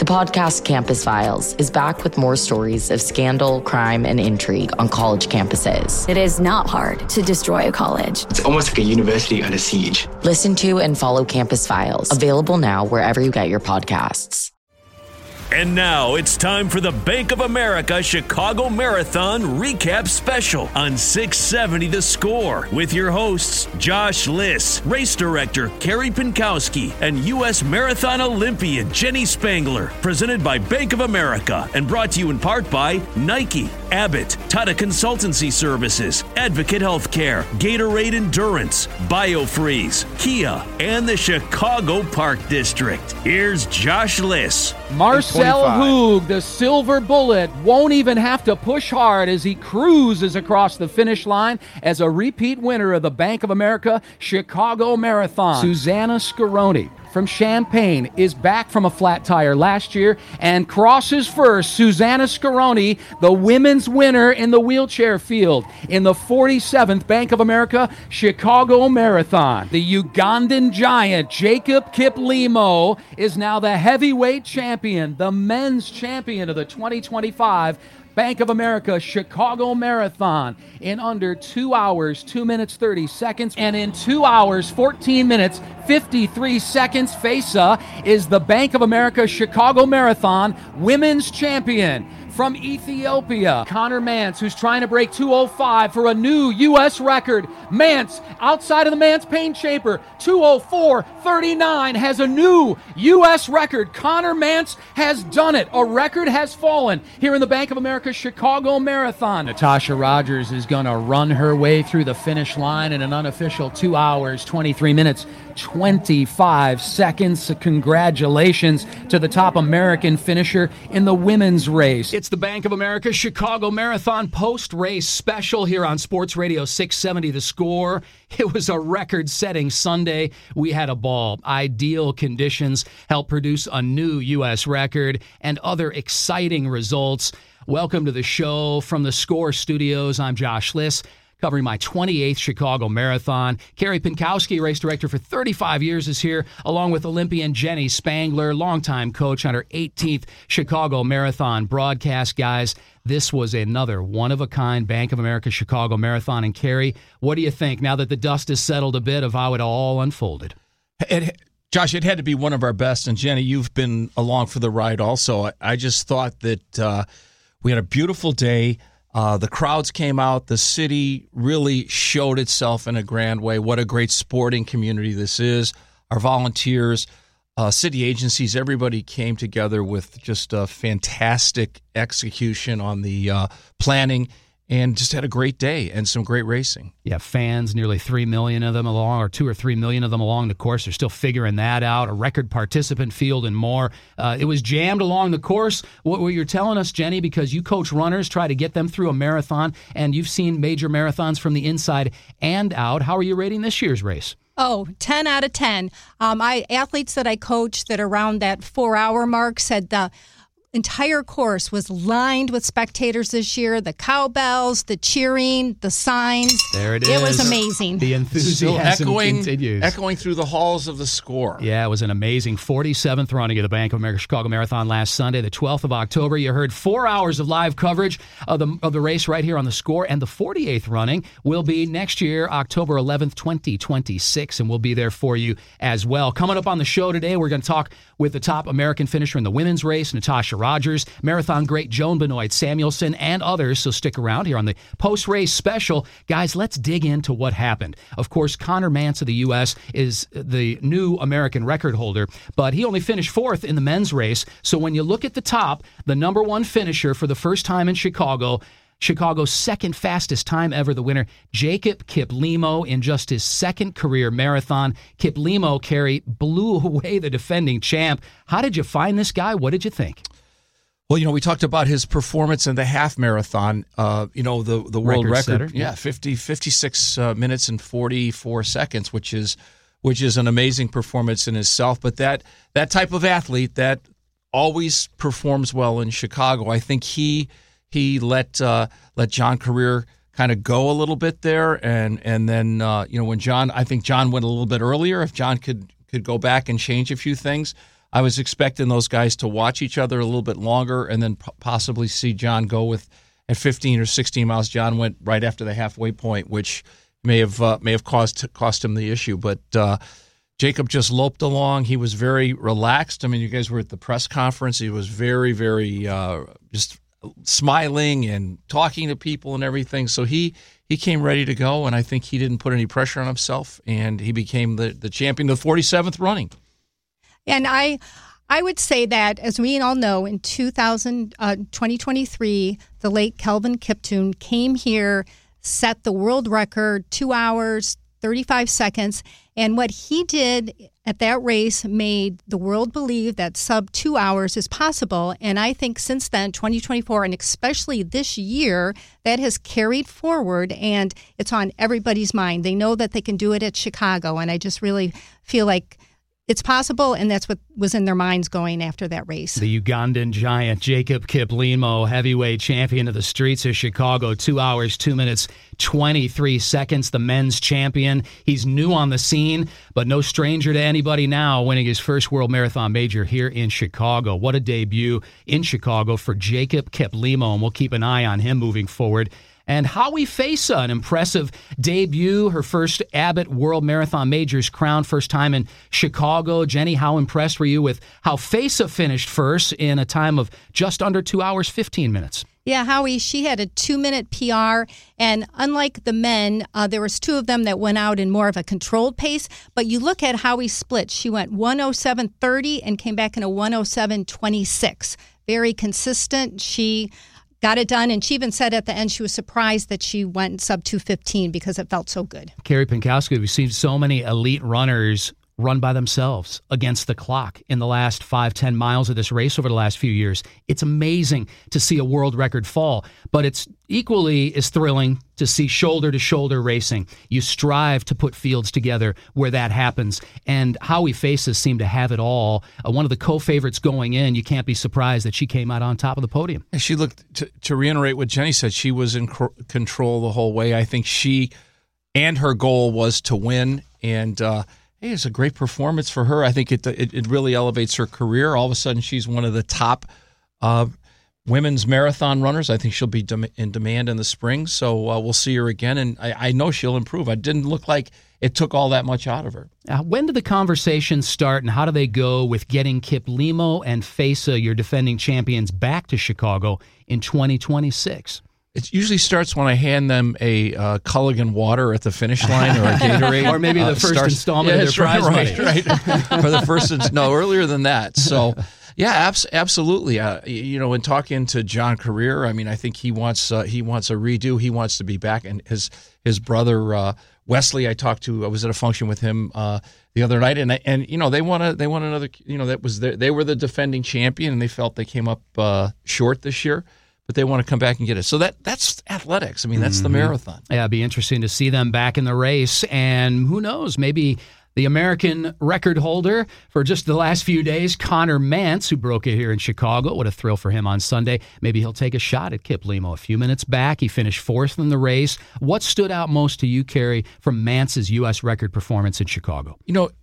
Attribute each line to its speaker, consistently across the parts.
Speaker 1: podcast Campus Files is back with more stories of scandal, crime, and intrigue on college campuses.
Speaker 2: It is not hard to destroy a college.
Speaker 3: It's almost like a university under siege.
Speaker 1: Listen to and follow Campus Files, available now wherever you get your podcasts.
Speaker 4: And now it's time for the Bank of America Chicago Marathon Recap Special on 670 The Score with your hosts Josh Liss, race director Carrie Pinkowski, and U.S. Marathon Olympian Jenny Spangler. Presented by Bank of America and brought to you in part by Nike, Abbott, Tata Consultancy Services, Advocate Healthcare, Gatorade Endurance, BioFreeze, Kia, and the Chicago Park District. Here's Josh Liss.
Speaker 5: Marcel Hoog, the silver bullet, won't even have to push hard as he cruises across the finish line as a repeat winner of the Bank of America Chicago Marathon. Susanna Scaroni from Champaign is back from a flat tire last year and crosses first. Susanna Scaroni, the women's winner in the wheelchair field in the 47th Bank of America Chicago Marathon. The Ugandan giant Jacob Kiplimo is now the heavyweight champion, the men's champion of the 2025 Bank of America Chicago Marathon in under 2 hours, 2 minutes, 30 seconds, and in 2 hours, 14 minutes, 53 seconds. Fesa is the Bank of America Chicago Marathon women's champion. From Ethiopia, Connor Mance, who's trying to break 2:05 for a new U.S. record. Mance, outside of the Mance Pain Chamber, 2:04:39 has a new U.S. record. Connor Mance has done it. A record has fallen here in the Bank of America Chicago Marathon. Natasha Rogers is going to run her way through the finish line in an unofficial 2 hours, 23 minutes, 25 seconds. Congratulations to the top American finisher in the women's race. It's the Bank of America Chicago Marathon post-race special here on Sports Radio 670 The Score. It was a record-setting Sunday. We had a ball. Ideal conditions helped produce a new U.S. record and other exciting results. Welcome to the show from the Score Studios. I'm Josh Liss, covering my 28th Chicago Marathon. Carrie Pinkowski, race director for 35 years, is here, along with Olympian Jenny Spangler, longtime coach on her 18th Chicago Marathon broadcast. Guys, this was another one-of-a-kind Bank of America Chicago Marathon. And Carrie, what do you think now that the dust has settled a bit of how it all unfolded?
Speaker 6: Josh, it had to be one of our best. And Jenny, you've been along for the ride also. I just thought that we had a beautiful day. The crowds came out. The city really showed itself in a grand way. What a great sporting community this is. Our volunteers, city agencies, everybody came together with just a fantastic execution on the planning and just had a great day and some great racing.
Speaker 5: Yeah, fans, nearly 3 million of them along, or 2 or 3 million of them along the course. They're still figuring that out. A record participant field and more. It was jammed along the course. What you're telling us, Jenny, because you coach runners, try to get them through a marathon, and you've seen major marathons from the inside and out. How are you rating this year's race?
Speaker 7: Oh, 10 out of 10. Athletes that I coached that around that 4-hour mark said the entire course was lined with spectators this year. The cowbells, the cheering, the signs.
Speaker 5: There it is.
Speaker 7: It was amazing.
Speaker 5: The enthusiasm continues.
Speaker 6: Echoing through the halls of the Score.
Speaker 5: Yeah, it was an amazing 47th running of the Bank of America Chicago Marathon last Sunday, the 12th of October. You heard 4 hours of live coverage of the race right here on the Score, and the 48th running will be next year, October 11th, 2026, and we'll be there for you as well. Coming up on the show today, we're going to talk with the top American finisher in the women's race, Natasha Rogers, marathon great Joan Benoit Samuelson, and others. So stick around here on the post-race special. Guys, let's dig into what happened. Of course, Connor Mance of the U.S. is the new American record holder, but he only finished 4th in the men's race. So when you look at the top, the number one finisher for the first time in Chicago's second fastest time ever, the winner, Jacob Kiplimo, in just his second career marathon. Kiplimo, Carrie, blew away the defending champ. How did you find this guy? What did you think?
Speaker 6: Well, we talked about his performance in the half marathon, the world record.
Speaker 5: Yeah,
Speaker 6: 56 minutes and 44 seconds, which is an amazing performance in itself. But that type of athlete that always performs well in Chicago, I think he let John Career kind of go a little bit there, and then when I think John went a little bit earlier. If John could go back and change a few things, I was expecting those guys to watch each other a little bit longer and then possibly see John go at 15 or 16 miles. John went right after the halfway point, which may have cost him the issue. But Jacob just loped along. He was very relaxed. I mean, you guys were at the press conference. He was very, very just smiling and talking to people and everything. So he came ready to go, and I think he didn't put any pressure on himself, and he became the champion, the 47th running.
Speaker 7: And I would say that, as we all know, in 2023, the late Kelvin Kiptoon came here, set the world record, 2 hours, 35 seconds. And what he did at that race made the world believe that sub 2 hours is possible. And I think since then, 2024, and especially this year, that has carried forward, and it's on everybody's mind. They know that they can do it at Chicago. And I just really feel like it's possible, and that's what was in their minds going after that race.
Speaker 8: The Ugandan giant Jacob Kiplimo, heavyweight champion of the streets of Chicago, 2 hours, 2 minutes, 23 seconds, the men's champion. He's new on the scene, but no stranger to anybody now, winning his first World Marathon Major here in Chicago. What a debut in Chicago for Jacob Kiplimo, and we'll keep an eye on him moving forward. And Howie Fesa, an impressive debut, her first Abbott World Marathon Majors crown, first time in Chicago. Jenny, how impressed were you with how Fesa finished first in a time of just under 2 hours, 15 minutes?
Speaker 7: Yeah, Howie, she had a 2-minute PR, and unlike the men, there was 2 of them that went out in more of a controlled pace, but you look at Howie's split. She went 1:07:30 and came back in a 1:07:26. Very consistent. She got it done, and she even said at the end she was surprised that she went sub 2:15 because it felt so good.
Speaker 8: Carrie Pinkowski, we've seen so many elite runners run by themselves against the clock in the last 5-10 miles of this race over the last few years. It's amazing to see a world record fall, but it's equally as thrilling to see shoulder-to-shoulder racing. You strive to put fields together where that happens, and Howie Faces seemed to have it all. One of the co-favorites going in, you can't be surprised that she came out on top of the podium.
Speaker 6: And she looked, to reiterate what Jenny said, she was in control the whole way. I think she and her goal was to win, and hey, it's a great performance for her. I think it really elevates her career. All of a sudden, she's one of the top women's marathon runners. I think she'll be in demand in the spring, so we'll see her again, and I know she'll improve. It didn't look like it took all that much out of her.
Speaker 8: When did the conversations start, and how do they go with getting Kiplimo and Fesa, your defending champions, back to Chicago in 2026?
Speaker 6: It usually starts when I hand them a Culligan water at the finish line, or a Gatorade,
Speaker 8: or maybe the first installment of their prize money.
Speaker 6: Right. Or the first, earlier than that. So, yeah, absolutely. In talking to John Career, I mean, I think he wants a redo. He wants to be back, and his brother Wesley, I was at a function with him the other night, and they want another. That was they were the defending champion, and they felt they came up short this year. But they want to come back and get it. So that's athletics. I mean, that's the marathon.
Speaker 8: Yeah, it'd be interesting to see them back in the race. And who knows, maybe the American record holder for just the last few days, Connor Mantz, who broke it here in Chicago. What a thrill for him on Sunday. Maybe he'll take a shot at Kiplimo. A few minutes back, he finished 4th in the race. What stood out most to you, Carrie, from Mantz's U.S. record performance in Chicago?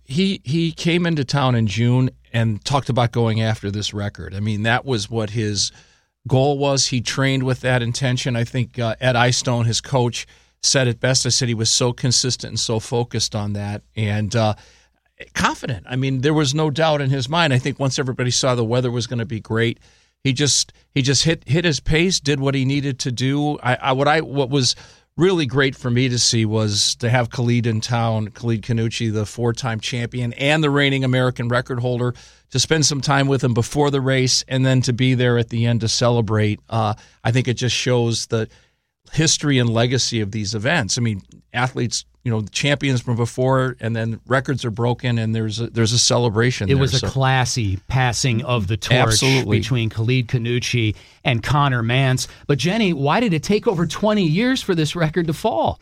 Speaker 6: He came into town in June and talked about going after this record. I mean, that was what his goal was. He trained with that intention. I think Ed Eyestone, his coach, said it best. I said he was so consistent and so focused on that, and confident. I mean, there was no doubt in his mind. I think once everybody saw the weather was going to be great, he just hit his pace, did what he needed to do. What was really great for me to see was to have Khalid in town, Khalid Kanuchi, the 4-time champion and the reigning American record holder, to spend some time with him before the race and then to be there at the end to celebrate. I think it just shows the history and legacy of these events. I mean, athletes, champions from before, and then records are broken, and there's a celebration.
Speaker 8: It was a classy passing of the torch between Khalid Kanuchi and Connor Mantz. But Jenny, why did it take over 20 years for this record to fall?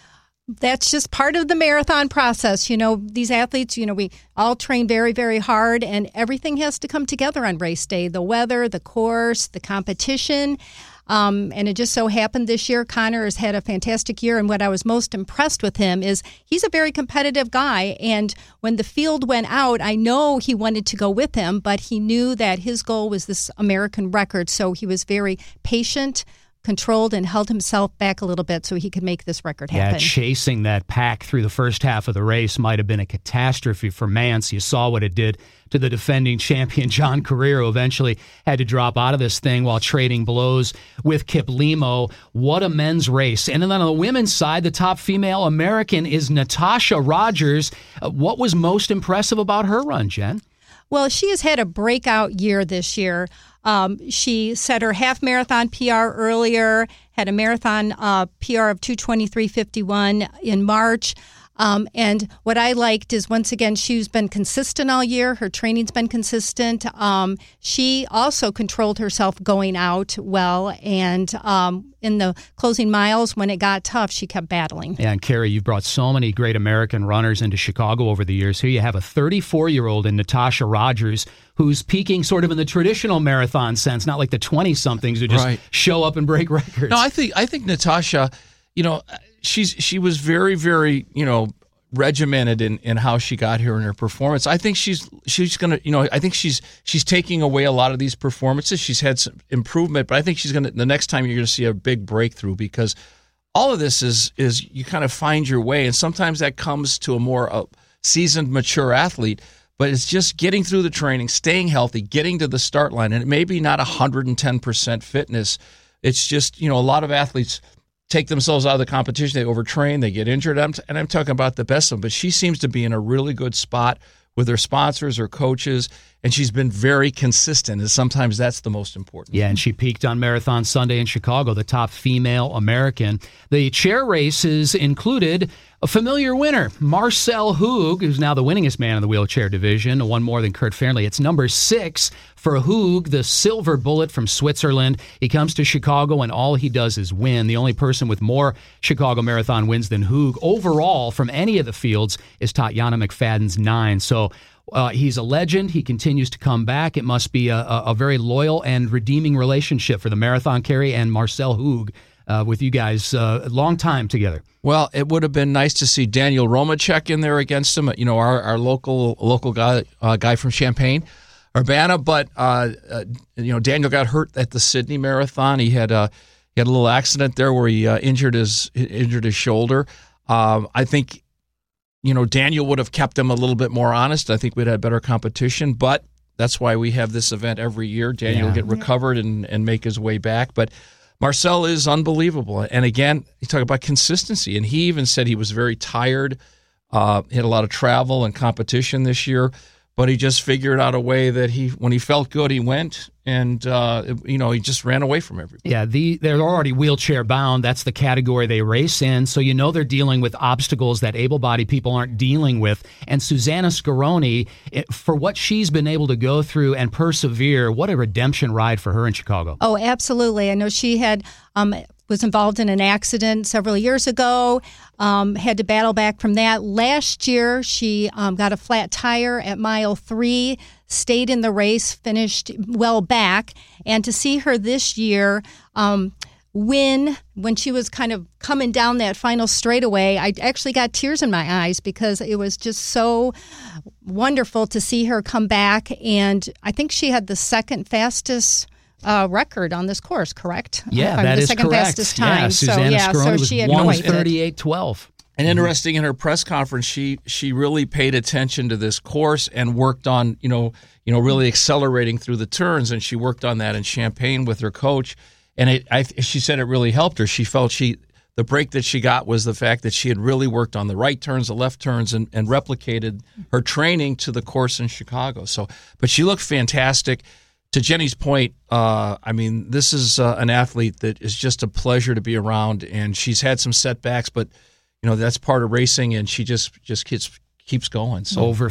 Speaker 7: That's just part of the marathon process. These athletes, we all train very, very hard, and everything has to come together on race day. The weather, the course, the competition. And it just so happened this year, Connor has had a fantastic year. And what I was most impressed with him is he's a very competitive guy. And when the field went out, I know he wanted to go with him, but he knew that his goal was this American record. So he was very patient, controlled, and held himself back a little bit so he could make this record happen.
Speaker 8: Yeah, chasing that pack through the first half of the race might have been a catastrophe for Mance. You saw what it did to the defending champion, John Career, who eventually had to drop out of this thing while trading blows with Kiplimo. What a men's race. And then on the women's side, the top female American is Natasha Rogers. What was most impressive about her run, Jen?
Speaker 7: Well, she has had a breakout year this year. She set her half marathon PR earlier, had a marathon PR of 2:23:51 in March. And what I liked is, once again, she's been consistent all year. Her training's been consistent. She also controlled herself going out well. And in the closing miles, when it got tough, she kept battling.
Speaker 8: Yeah, and Carrie, you've brought so many great American runners into Chicago over the years. Here you have a 34-year-old in Natasha Rogers who's peaking sort of in the traditional marathon sense, not like the 20-somethings who just show up and break records.
Speaker 6: No, I think Natasha, she was very, very, regimented in how she got here in her performance. I think she's going to, I think she's taking away a lot of these performances. She's had some improvement, but I think she's going to, the next time you're going to see a big breakthrough, because all of this is you kind of find your way. And sometimes that comes to a more seasoned, mature athlete, but it's just getting through the training, staying healthy, getting to the start line. And it may be not 110% fitness. It's just, a lot of athletes take themselves out of the competition. They overtrain, they get injured. And I'm talking about the best of them. But she seems to be in a really good spot with her sponsors, her coaches, and she's been very consistent, and sometimes that's the most important.
Speaker 8: Yeah, and she peaked on Marathon Sunday in Chicago, the top female American. The chair races included a familiar winner, Marcel Hoog, who's now the winningest man in the wheelchair division, one more than Kurt Fearnley. It's number 6 for Hoog, the silver bullet from Switzerland. He comes to Chicago, and all he does is win. The only person with more Chicago Marathon wins than Hoog overall from any of the fields is Tatiana McFadden's 9. So he's a legend. He continues to come back. It must be a very loyal and redeeming relationship for the Marathon Carrie and Marcel Hoog with you guys a long time together.
Speaker 6: Well, it would have been nice to see Daniel Romacek in there against him, our local guy from Champaign-Urbana. But Daniel got hurt at the Sydney Marathon. He had a little accident there where he injured his shoulder. I think Daniel would have kept him a little bit more honest. I think we'd have better competition, but that's why we have this event every year. Daniel will get recovered and make his way back. But Marcel is unbelievable. And again, you talk about consistency. And he even said he was very tired. He had a lot of travel and competition this year, but he just figured out a way that when he felt good, he went. And, he just ran away from everybody.
Speaker 8: Yeah, they're already wheelchair bound. That's the category they race in. So they're dealing with obstacles that able-bodied people aren't dealing with. And Susanna Scaroni, for what she's been able to go through and persevere, what a redemption ride for her in Chicago.
Speaker 7: Oh, absolutely. I know she had was involved in an accident several years ago, had to battle back from that. Last year, she got a flat tire at mile 3, stayed in the race, finished well back. And to see her this year win when she was kind of coming down that final straightaway, I actually got tears in my eyes because it was just so wonderful to see her come back. And I think she had the second fastest record on this course, correct?
Speaker 8: Yeah, that is correct.
Speaker 7: The second fastest time.
Speaker 8: Yeah, Susanna Scaroni was
Speaker 7: she had
Speaker 8: 1:38:12.
Speaker 6: And interesting, in her press conference, she really paid attention to this course and worked on, really accelerating through the turns. And she worked on that in Champaign with her coach. And she said it really helped her. She felt the break that she got was the fact that she had really worked on the right turns, the left turns, and replicated her training to the course in Chicago. But she looked fantastic. To Jenny's point, this is an athlete that is just a pleasure to be around, and she's had some setbacks, but that's part of racing, and she just keeps going. So
Speaker 8: over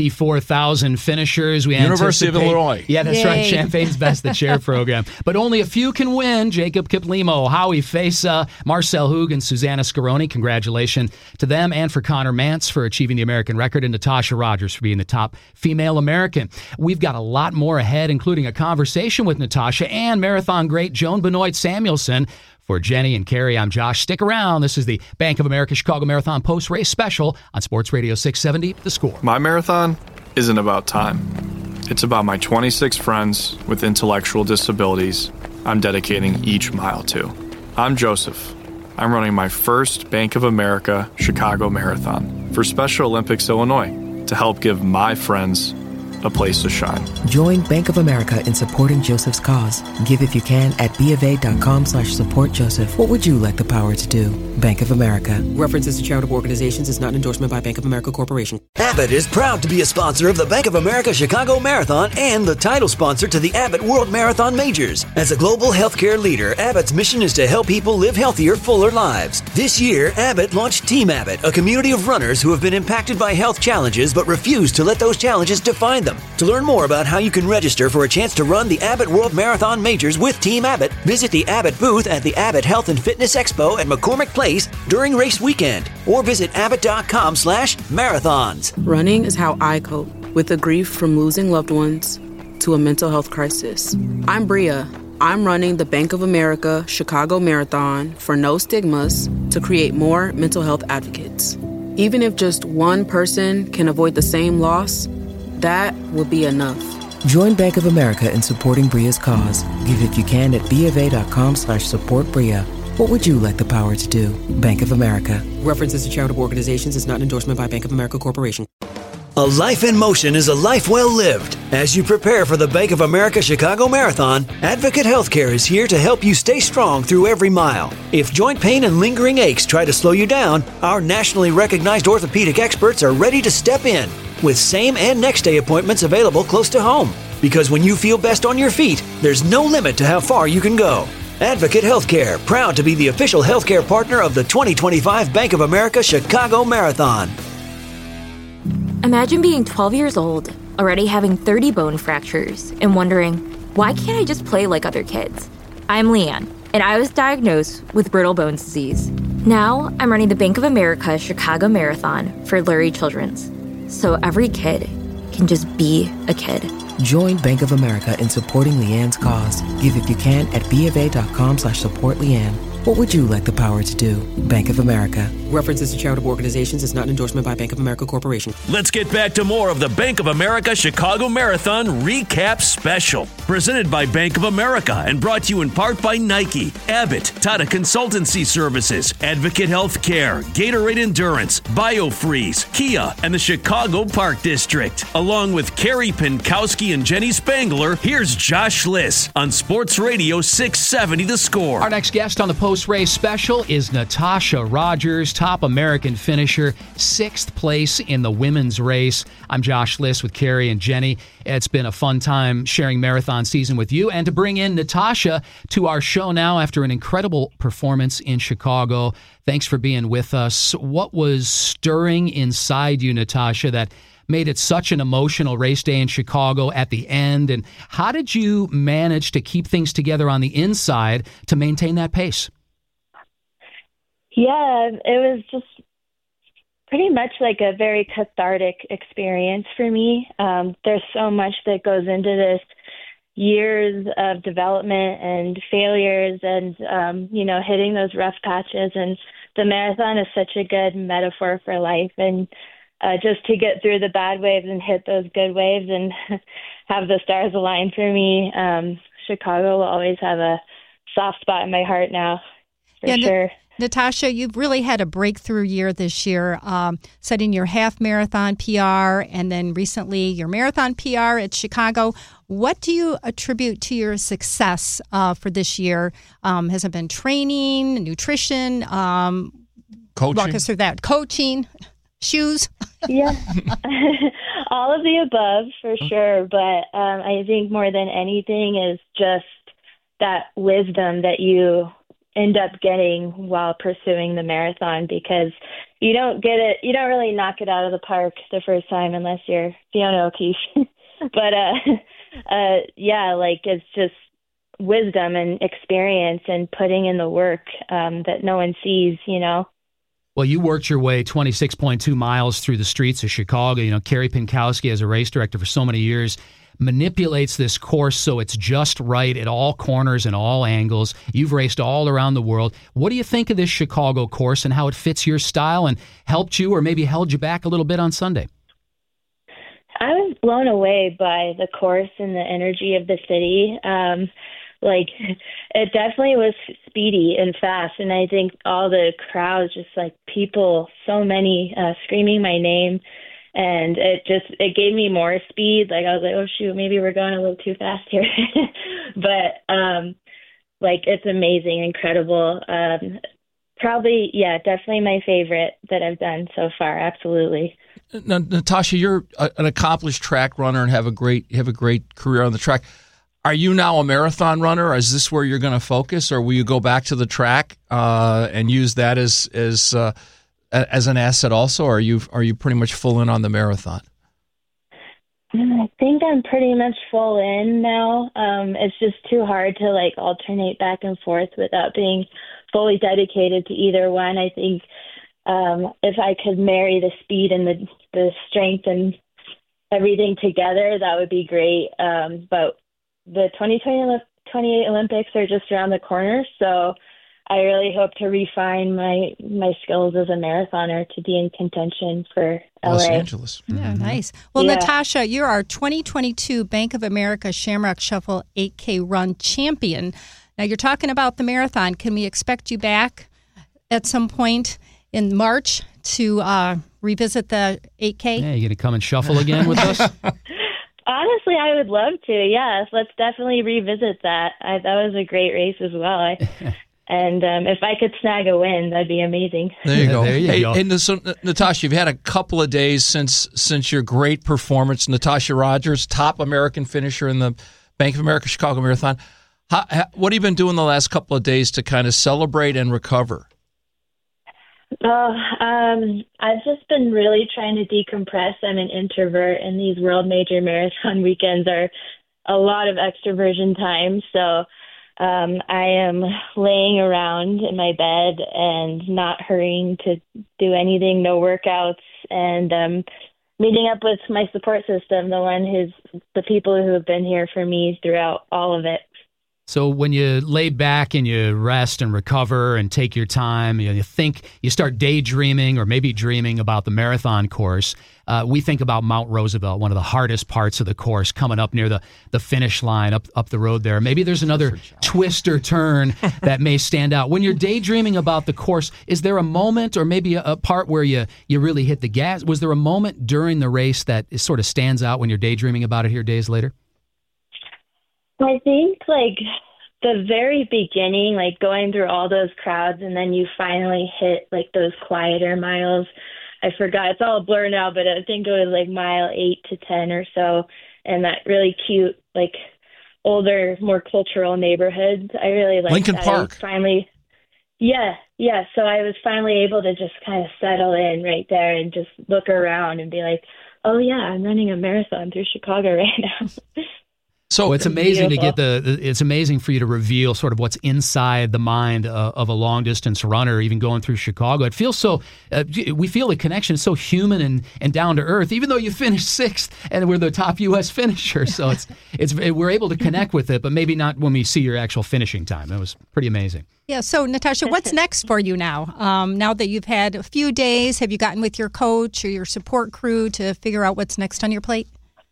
Speaker 8: 54,000 finishers. We
Speaker 6: University of
Speaker 8: anticipate-
Speaker 6: Illinois.
Speaker 8: Yeah, that's right.
Speaker 7: Yay.
Speaker 8: Champagne's Best the Chair program. But only a few can win. Jacob Kiplimo, Howie Fesa, Marcel Hoog, and Susanna Scaroni. Congratulations to them, and for Connor Mantz for achieving the American record, and Natasha Rogers for being the top female American. We've got a lot more ahead, including a conversation with Natasha and marathon great Joan Benoit Samuelson. For Jenny and Carrie, I'm Josh. Stick around. This is the Bank of America Chicago Marathon post-race special on Sports Radio 670, The Score.
Speaker 9: My marathon isn't about time. It's about my 26 friends with intellectual disabilities I'm dedicating each mile to. I'm Joseph. I'm running my first Bank of America Chicago Marathon for Special Olympics Illinois to help give my friends a place to shine.
Speaker 10: Join Bank of America in supporting Joseph's cause. Give if you can at BofA.com/supportjoseph. What would you like the power to do? Bank of America.
Speaker 11: References to charitable organizations is not an endorsement by Bank of America Corporation.
Speaker 12: Abbott is proud to be a sponsor of the Bank of America Chicago Marathon and the title sponsor to the Abbott World Marathon Majors. As a global healthcare leader, Abbott's mission is to help people live healthier, fuller lives. This year, Abbott launched Team Abbott, a community of runners who have been impacted by health challenges but refuse to let those challenges define them. To learn more about how you can register for a chance to run the Abbott World Marathon Majors with Team Abbott, visit the Abbott booth at the Abbott Health and Fitness Expo at McCormick Place during race weekend, or visit abbott.com/marathons.
Speaker 13: Running is how I cope with the grief from losing loved ones to a mental health crisis. I'm Bria. I'm running the Bank of America Chicago Marathon for No Stigmas to create more mental health advocates. Even if just one person can avoid the same loss, that will be enough.
Speaker 10: Join Bank of America in supporting Bria's cause. Give if you can at BofA.com/supportBria. What would you like the power to do? Bank of America.
Speaker 11: References to charitable organizations is not an endorsement by Bank of America Corporation.
Speaker 12: A life in motion is a life well lived. As you prepare for the Bank of America Chicago Marathon, Advocate Healthcare is here to help you stay strong through every mile. If joint pain and lingering aches try to slow you down, our nationally recognized orthopedic experts are ready to step in, with same and next day appointments available close to home. Because when you feel best on your feet, there's no limit to how far you can go. Advocate Healthcare, proud to be the official healthcare partner of the 2025 Bank of America Chicago Marathon.
Speaker 2: Imagine being 12 years old, already having 30 bone fractures, and wondering, why can't I just play like other kids? I'm Leanne, and I was diagnosed with brittle bones disease. Now, I'm running the Bank of America Chicago Marathon for Lurie Children's, so every kid can just be a kid.
Speaker 10: Join Bank of America in supporting Leanne's cause. Give if you can at BofA.com/supportLeanne. What would you like the power to do? Bank of America.
Speaker 11: References to charitable organizations is not an endorsement by Bank of America Corporation.
Speaker 4: Let's get back to more of the Bank of America Chicago Marathon Recap Special. Presented by Bank of America and brought to you in part by Nike, Abbott, Tata Consultancy Services, Advocate Healthcare, Gatorade Endurance, BioFreeze, Kia, and the Chicago Park District. Along with Carrie Pinkowski and Jenny Spangler, here's Josh Liss on Sports Radio 670 The Score.
Speaker 8: Our next guest on the post-race special is Natasha Rogers, top American finisher, 6th place in the women's race. I'm Josh Liss with Carrie and Jenny. It's been a fun time sharing marathon season with you, and to bring in Natasha to our show now after an incredible performance in Chicago. Thanks for being with us. What was stirring inside you, Natasha, that made it such an emotional race day in Chicago at the end? And how did you manage to keep things together on the inside to maintain that pace?
Speaker 14: Yeah, it was just pretty much like a very cathartic experience for me. There's so much that goes into this, years of development and failures and, hitting those rough patches. And the marathon is such a good metaphor for life. And just to get through the bad waves and hit those good waves and have the stars align for me, Chicago will always have a soft spot in my heart now, for sure.
Speaker 7: Natasha, you've really had a breakthrough year this year, setting your half marathon PR and then recently your marathon PR at Chicago. What do you attribute to your success for this year? Has it been training, nutrition?
Speaker 6: Coaching?
Speaker 7: Walk us through that. Coaching, shoes?
Speaker 14: Yeah, all of the above for sure. But I think more than anything is just that wisdom that you end up getting while pursuing the marathon, because you don't really knock it out of the park the first time unless you're Fiona O'Keefe. But like, it's just wisdom and experience and putting in the work that no one sees,
Speaker 8: Well, you worked your way 26.2 miles through the streets of Chicago. Carrie Pinkowski, as a race director for so many years, manipulates this course so it's just right at all corners and all angles. You've raced all around the world. What do you think of this Chicago course and how it fits your style and helped you or maybe held you back a little bit on Sunday?
Speaker 14: I was blown away by the course and the energy of the city. It definitely was speedy and fast. And I think all the crowds, just like people, so many screaming my name. And it gave me more speed. Like, I was like, oh, shoot, maybe we're going a little too fast here. But, it's amazing, incredible. Probably, definitely my favorite that I've done so far. Absolutely.
Speaker 6: Now, Natasha, you're an accomplished track runner and have a great career on the track. Are you now a marathon runner? Is this where you're going to focus, or will you go back to the track and use that as an asset also, or are you pretty much full in on the marathon?
Speaker 14: I think I'm pretty much full in now. It's just too hard to alternate back and forth without being fully dedicated to either one. I think if I could marry the speed and the strength and everything together, that would be great. But the 2028 Olympics are just around the corner, so I really hope to refine my skills as a marathoner to be in contention for LA.
Speaker 6: Los Angeles.
Speaker 7: Yeah, nice. Well, Natasha, you're our 2022 Bank of America Shamrock Shuffle 8K Run champion. Now, you're talking about the marathon. Can we expect you back at some point in March to revisit the 8K?
Speaker 8: Yeah, you going to come and shuffle again with us?
Speaker 14: Honestly, I would love to. Yes, let's definitely revisit that. That was a great race as well. And if I could snag a win, that'd be amazing.
Speaker 6: There you go.
Speaker 8: There you go.
Speaker 6: And so, Natasha, you've had a couple of days since your great performance. Natasha Rogers, top American finisher in the Bank of America Chicago Marathon. What have you been doing the last couple of days to kind of celebrate and recover?
Speaker 14: I've just been really trying to decompress. I'm an introvert, and these World Major Marathon weekends are a lot of extroversion time. So I am laying around in my bed and not hurrying to do anything, no workouts, and meeting up with my support system, the people who have been here for me throughout all of it.
Speaker 8: So when you lay back and you rest and recover and take your time, you think, you start daydreaming or maybe dreaming about the marathon course. We think about Mount Roosevelt, one of the hardest parts of the course, coming up near the finish line, up the road there. Maybe there's another twist or turn that may stand out. When you're daydreaming about the course, is there a moment or maybe a part where you really hit the gas? Was there a moment during the race that sort of stands out when you're daydreaming about it here days later?
Speaker 14: I think the very beginning, going through all those crowds, and then you finally hit those quieter miles. I forgot, it's all a blur now, but I think it was mile 8 to 10 or so, and that really cute, older, more cultural neighborhoods. I really liked
Speaker 6: Lincoln
Speaker 14: that.
Speaker 6: Park.
Speaker 14: Finally, yeah. So I was finally able to just kind of settle in right there and just look around and be like, oh yeah, I'm running a marathon through Chicago right now.
Speaker 8: So it's amazing to get it's amazing for you to reveal sort of what's inside the mind of a long distance runner, even going through Chicago. It feels so, we feel the connection is so human and down to earth, even though you finished 6th and we're the top U.S. finisher. So we're able to connect with it, but maybe not when we see your actual finishing time. It was pretty amazing.
Speaker 7: Yeah. So Natasha, what's next for you now? Now that you've had a few days, have you gotten with your coach or your support crew to figure out what's next on your plate?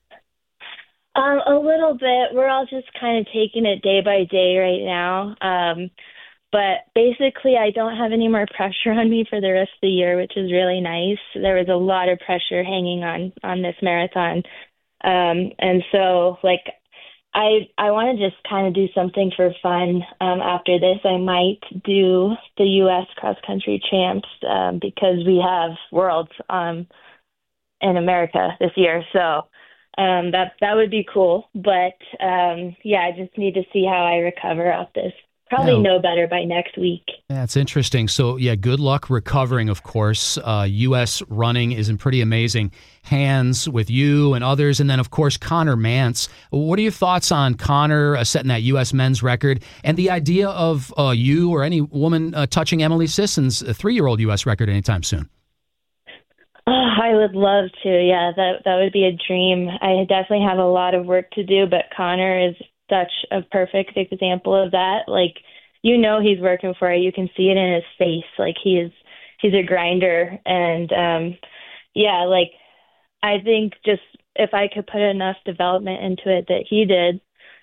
Speaker 14: A little bit. We're all just kind of taking it day by day right now. But basically, I don't have any more pressure on me for the rest of the year, which is really nice. There was a lot of pressure hanging on this marathon. And so, I want to just kind of do something for fun. After this, I might do the U.S. cross country champs because we have Worlds in America this year. So that would be cool. But I just need to see how I recover off this probably know better by next week.
Speaker 8: That's interesting. So, yeah, good luck recovering, of course. U.S. running is in pretty amazing hands with you and others. And then, of course, Conner Mantz. What are your thoughts on Conner setting that U.S. men's record and the idea of you or any woman touching Emily Sisson's 3-year-old U.S. record anytime soon?
Speaker 14: Oh, I would love to. Yeah, that would be a dream. I definitely have a lot of work to do, but Conner is such a perfect example of that. Like, he's working for it. You can see it in his face. Like, he's a grinder. And, I think just if I could put enough development into it that he did,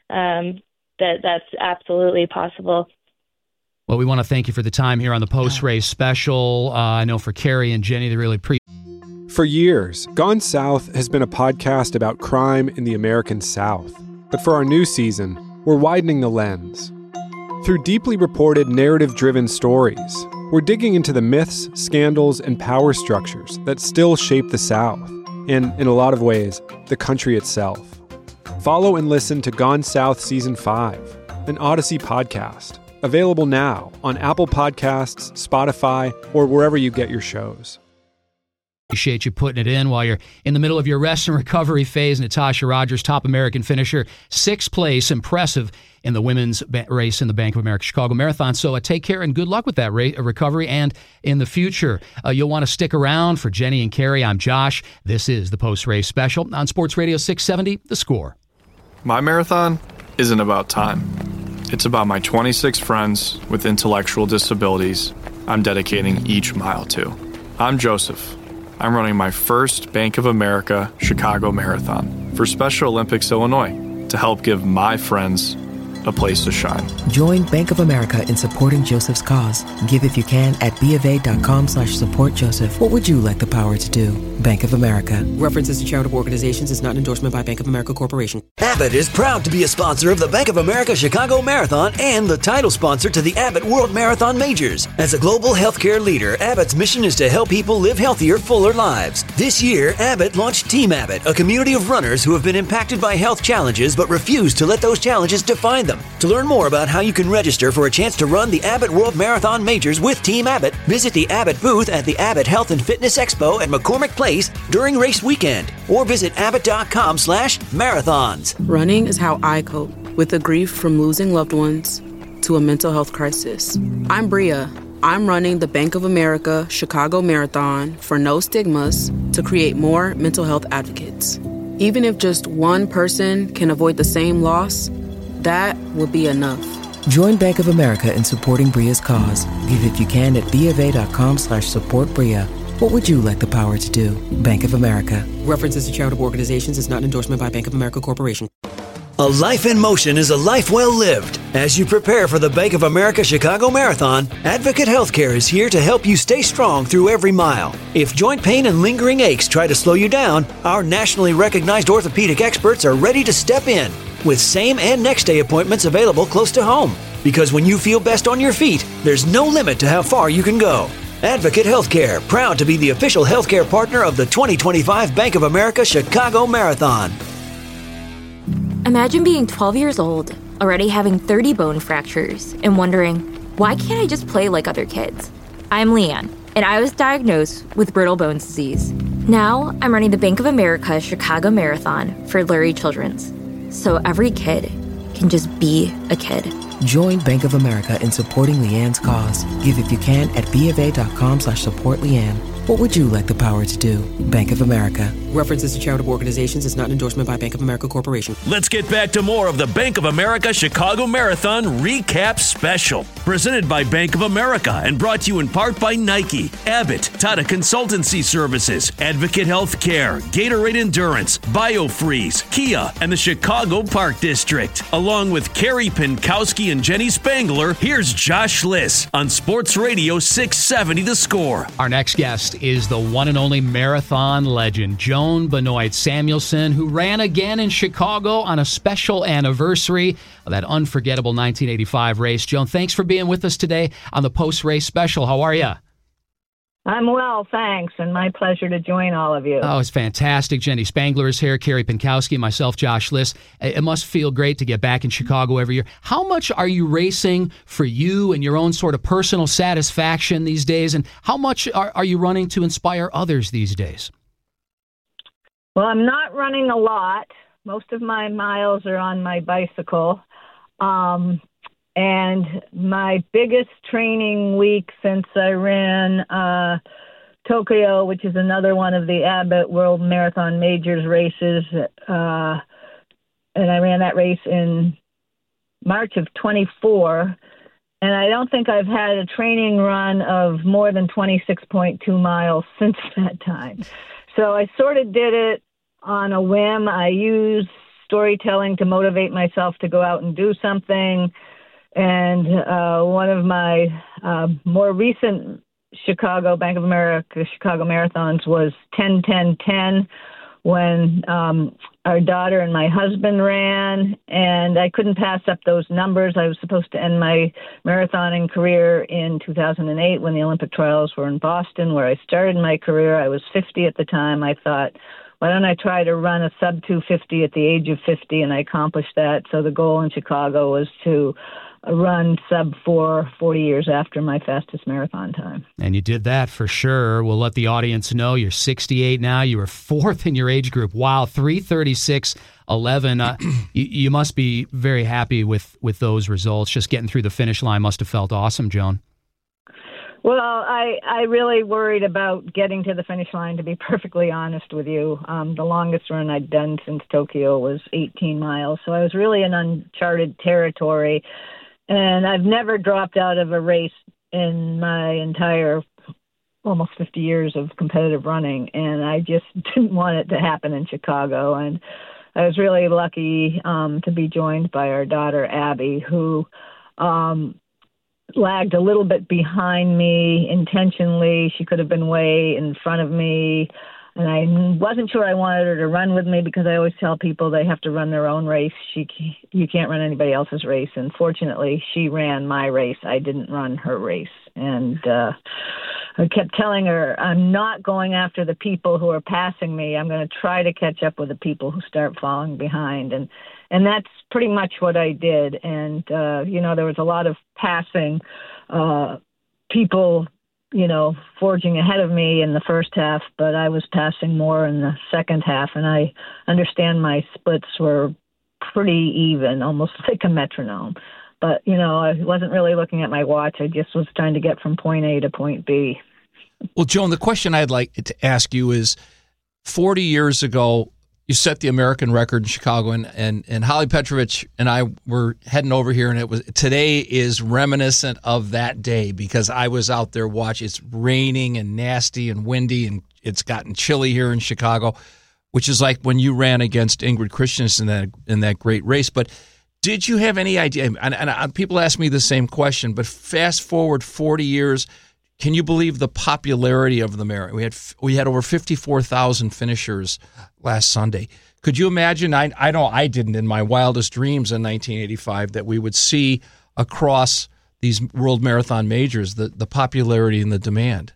Speaker 14: that's absolutely possible.
Speaker 8: Well, we want to thank you for the time here on the post-race special. I know for Carrie and Jenny, they really appreciate.
Speaker 15: For years, Gone South has been a podcast about crime in the American South. But for our new season, we're widening the lens. Through deeply reported, narrative-driven stories, we're digging into the myths, scandals, and power structures that still shape the South, and, in a lot of ways, the country itself. Follow and listen to Gone South Season 5, an Odyssey podcast, available now on Apple Podcasts, Spotify, or wherever you get your shows.
Speaker 8: Appreciate you putting it in while you're in the middle of your rest and recovery phase. Natasha Rogers, top American finisher, 6th place, impressive in the women's race in the Bank of America Chicago Marathon. So take care and good luck with that recovery and in the future. You'll want to stick around. For Jenny and Carrie, I'm Josh. This is the post-race special on Sports Radio 670, The Score.
Speaker 9: My marathon isn't about time. It's about my 26 friends with intellectual disabilities I'm dedicating each mile to. I'm Joseph. I'm running my first Bank of America Chicago Marathon for Special Olympics Illinois to help give my friends a place to shine.
Speaker 10: Join Bank of America in supporting Joseph's cause. Give if you can at BofA.com/supportjoseph. What would you like the power to do? Bank of America.
Speaker 11: References to charitable organizations is not an endorsement by Bank of America Corporation.
Speaker 12: Abbott is proud to be a sponsor of the Bank of America Chicago Marathon and the title sponsor to the Abbott World Marathon Majors. As a global healthcare leader, Abbott's mission is to help people live healthier, fuller lives. This year, Abbott launched Team Abbott, a community of runners who have been impacted by health challenges but refuse to let those challenges define them. To learn more about how you can register for a chance to run the Abbott World Marathon Majors with Team Abbott, visit the Abbott booth at the Abbott Health and Fitness Expo at McCormick Place during race weekend, or visit abbott.com/marathons.
Speaker 13: Running is how I cope with the grief from losing loved ones to a mental health crisis. I'm Bria. I'm running the Bank of America Chicago Marathon for No Stigmas to create more mental health advocates. Even if just one person can avoid the same loss, that will be enough.
Speaker 10: Join Bank of America in supporting Bria's cause. Give if you can at BofA.com/supportBria. What would you like the power to do? Bank of America.
Speaker 11: References to charitable organizations is not an endorsement by Bank of America Corporation.
Speaker 12: A life in motion is a life well lived. As you prepare for the Bank of America Chicago Marathon, Advocate Healthcare is here to help you stay strong through every mile. If joint pain and lingering aches try to slow you down, our nationally recognized orthopedic experts are ready to step in, with same and next day appointments available close to home. Because when you feel best on your feet, there's no limit to how far you can go. Advocate Healthcare, proud to be the official healthcare partner of the 2025 Bank of America Chicago Marathon.
Speaker 2: Imagine being 12 years old, already having 30 bone fractures, and wondering, why can't I just play like other kids? I'm Leanne, and I was diagnosed with brittle bones disease. Now I'm running the Bank of America Chicago Marathon for Lurie Children's, so every kid can just be a kid.
Speaker 10: Join Bank of America in supporting Leanne's cause. Give if you can at BofA.com/supportLeanne. What would you like the power to do? Bank of America.
Speaker 11: References to charitable organizations is not an endorsement by Bank of America Corporation.
Speaker 4: Let's get back to more of the Bank of America Chicago Marathon Recap Special. Presented by Bank of America and brought to you in part by Nike, Abbott, Tata Consultancy Services, Advocate Healthcare, Gatorade Endurance, BioFreeze, Kia, and the Chicago Park District. Along with Carrie Pinkowski and Jenny Spangler, here's Josh Liss on Sports Radio 670 The Score.
Speaker 8: Our next guest is the one and only marathon legend, Joan Benoit Samuelson, who ran again in Chicago on a special anniversary of that unforgettable 1985 race. Joan, thanks for being with us today on the post-race special. How are you?
Speaker 16: I'm well, thanks, and my pleasure to join all of you.
Speaker 8: Oh, it's fantastic. Jenny Spangler is here, Carrie Pinkowski, myself, Josh Liss. It must feel great to get back in Chicago every year. How much are you racing for you and your own sort of personal satisfaction these days, and how much are you running to inspire others these days?
Speaker 16: Well, I'm not running a lot. Most of my miles are on my bicycle. And my biggest training week since I ran Tokyo, which is another one of the Abbott World Marathon Majors races, and I ran that race in March of 24. And I don't think I've had a training run of more than 26.2 miles since that time. So I sort of did it on a whim. I used storytelling to motivate myself to go out and do something. And one of my more recent Chicago, Bank of America Chicago Marathons was 10-10-10 when our daughter and my husband ran, and I couldn't pass up those numbers. I was supposed to end my marathoning career in 2008 when the Olympic trials were in Boston, where I started my career. I was 50 at the time. I thought, why don't I try to run a sub 250 at the age of 50, and I accomplished that. So the goal in Chicago was to run sub 4 40 years after my fastest marathon time.
Speaker 8: And you did that for sure. We'll let the audience know you're 68 now. You were fourth in your age group. Wow, 3:36:11. You must be very happy with those results. Just getting through the finish line must have felt awesome, Joan.
Speaker 16: Well, I really worried about getting to the finish line, to be perfectly honest with you. The longest run I'd done since Tokyo was 18 miles, so I was really in uncharted territory. And I've never dropped out of a race in my entire almost 50 years of competitive running, and I just didn't want it to happen in Chicago. And I was really lucky to be joined by our daughter, Abby, who lagged a little bit behind me intentionally. She could have been way in front of me, and I wasn't sure I wanted her to run with me because I always tell people they have to run their own race. You can't run anybody else's race, and fortunately, she ran my race. I didn't run her race, and I kept telling her, I'm not going after the people who are passing me. I'm going to try to catch up with the people who start falling behind, and that's pretty much what I did. And there was a lot of passing people, forging ahead of me in the first half, but I was passing more in the second half, and I understand my splits were pretty even, almost like a metronome. But, I wasn't really looking at my watch. I just was trying to get from point A to point B.
Speaker 6: Well, Joan, the question I'd like to ask you is, 40 years ago, you set the American record in Chicago, and Holly Petrovich and I were heading over here, and today is reminiscent of that day because I was out there watching. It's raining and nasty and windy, and it's gotten chilly here in Chicago, which is like when you ran against Ingrid Christensen in that great race. But did you have any idea? And people ask me the same question, but fast forward 40 years. Can you believe the popularity of the marathon? We had over 54,000 finishers last Sunday. Could you imagine? I know I didn't in my wildest dreams in 1985 that we would see across these world marathon majors the popularity and the demand.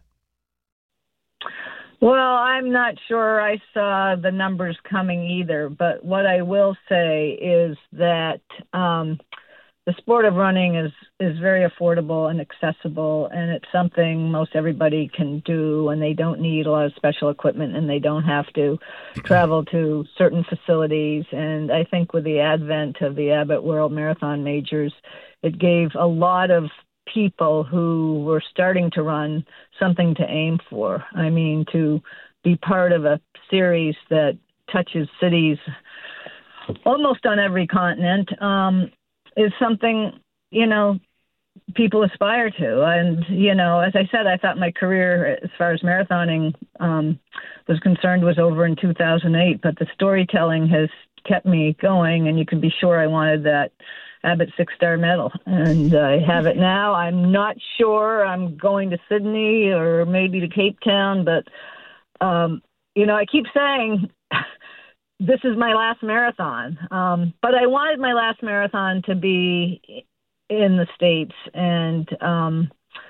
Speaker 16: Well, I'm not sure I saw the numbers coming either, but what I will say is that the sport of running is very affordable and accessible, and it's something most everybody can do, and they don't need a lot of special equipment, and they don't have to travel to certain facilities. And I think with the advent of the Abbott World Marathon Majors, it gave a lot of people who were starting to run something to aim for. I mean, to be part of a series that touches cities almost on every continent, is something, people aspire to. And, as I said, I thought my career as far as marathoning was concerned was over in 2008, but the storytelling has kept me going, and you can be sure I wanted that Abbott 6-star medal, and I have it now. I'm not sure I'm going to Sydney or maybe to Cape Town, but, I keep saying this is my last marathon, but I wanted my last marathon to be in the States. And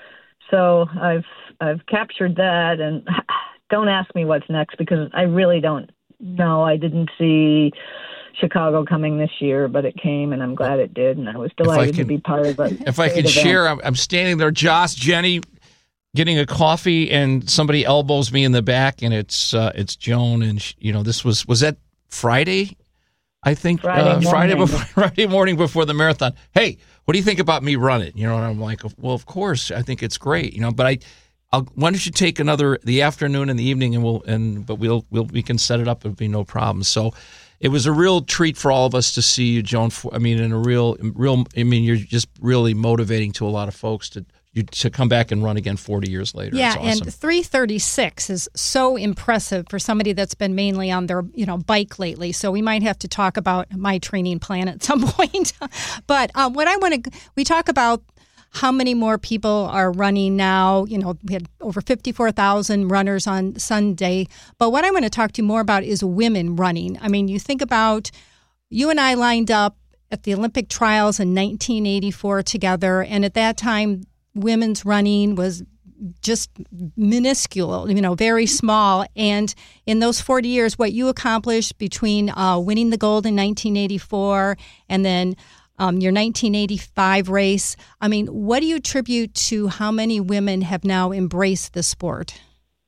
Speaker 16: So I've captured that, and don't ask me what's next because I really don't know. I didn't see Chicago coming this year, but it came, and I'm glad it did, and I was delighted to be part of it.
Speaker 6: If I can share, I'm standing there, Josh, Jenny, getting a coffee, and somebody elbows me in the back, and it's Joan, and this was that Friday, I think, Friday morning before the marathon. Hey, what do you think about me running? And I'm like, well, of course, I think it's great, but why don't you take the afternoon and the evening, and we can set it up. It'll be no problem. So it was a real treat for all of us to see you, Joan. You're just really motivating to a lot of folks to come back and run again 40 years later.
Speaker 7: Yeah,
Speaker 6: it's awesome.
Speaker 7: And 3:36 is so impressive for somebody that's been mainly on their bike lately. So we might have to talk about my training plan at some point. But we talk about how many more people are running now. We had over 54,000 runners on Sunday. But what I want to talk to you more about is women running. I mean, you think about you and I lined up at the Olympic trials in 1984 together. And at that time, women's running was just minuscule, very small. And in those 40 years, what you accomplished between winning the gold in 1984 and then your 1985 race, what do you attribute to how many women have now embraced the sport?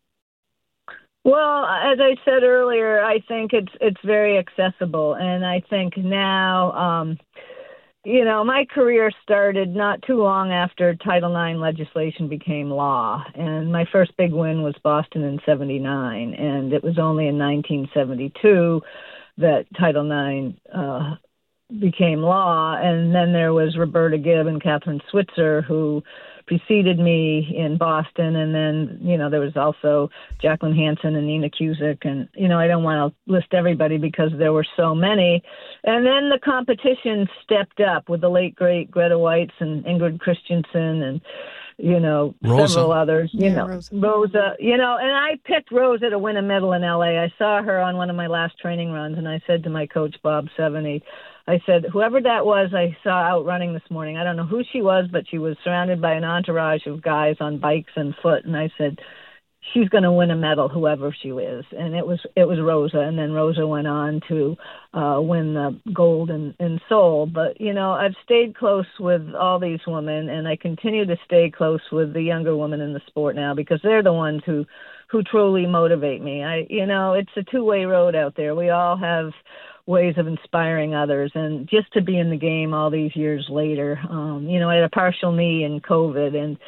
Speaker 16: Well, as I said earlier, I think it's very accessible. And I think now, my career started not too long after Title IX legislation became law. And my first big win was Boston in 79. And it was only in 1972 that Title IX became law. And then there was Roberta Gibb and Catherine Switzer, who preceded me in Boston. And then, there was also Jacqueline Hansen and Nina Cusick. And, I don't want to list everybody because there were so many. And then the competition stepped up with the late, great Greta Weitz and Ingrid Christensen and,
Speaker 6: Rosa.
Speaker 16: Several others,
Speaker 6: Rosa,
Speaker 16: and I picked Rosa to win a medal in LA. I saw her on one of my last training runs, and I said to my coach, Bob Seveny, I said, whoever that was I saw out running this morning, I don't know who she was, but she was surrounded by an entourage of guys on bikes and foot. And I said, she's going to win a medal, whoever she is. And it was Rosa. And then Rosa went on to win the gold in Seoul. But, I've stayed close with all these women, and I continue to stay close with the younger women in the sport now because they're the ones who truly motivate me. It's a two-way road out there. We all have ways of inspiring others, and just to be in the game all these years later. I had a partial knee in COVID, and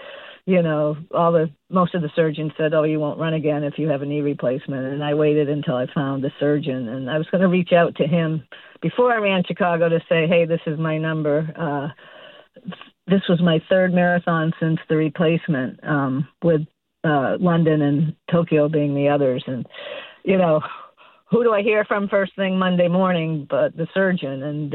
Speaker 16: most of the surgeons said, "Oh, you won't run again if you have a knee replacement." And I waited until I found a surgeon, and I was going to reach out to him before I ran Chicago to say, "Hey, this is my number." This was my third marathon since the replacement, with London and Tokyo being the others, and who do I hear from first thing Monday morning but the surgeon? And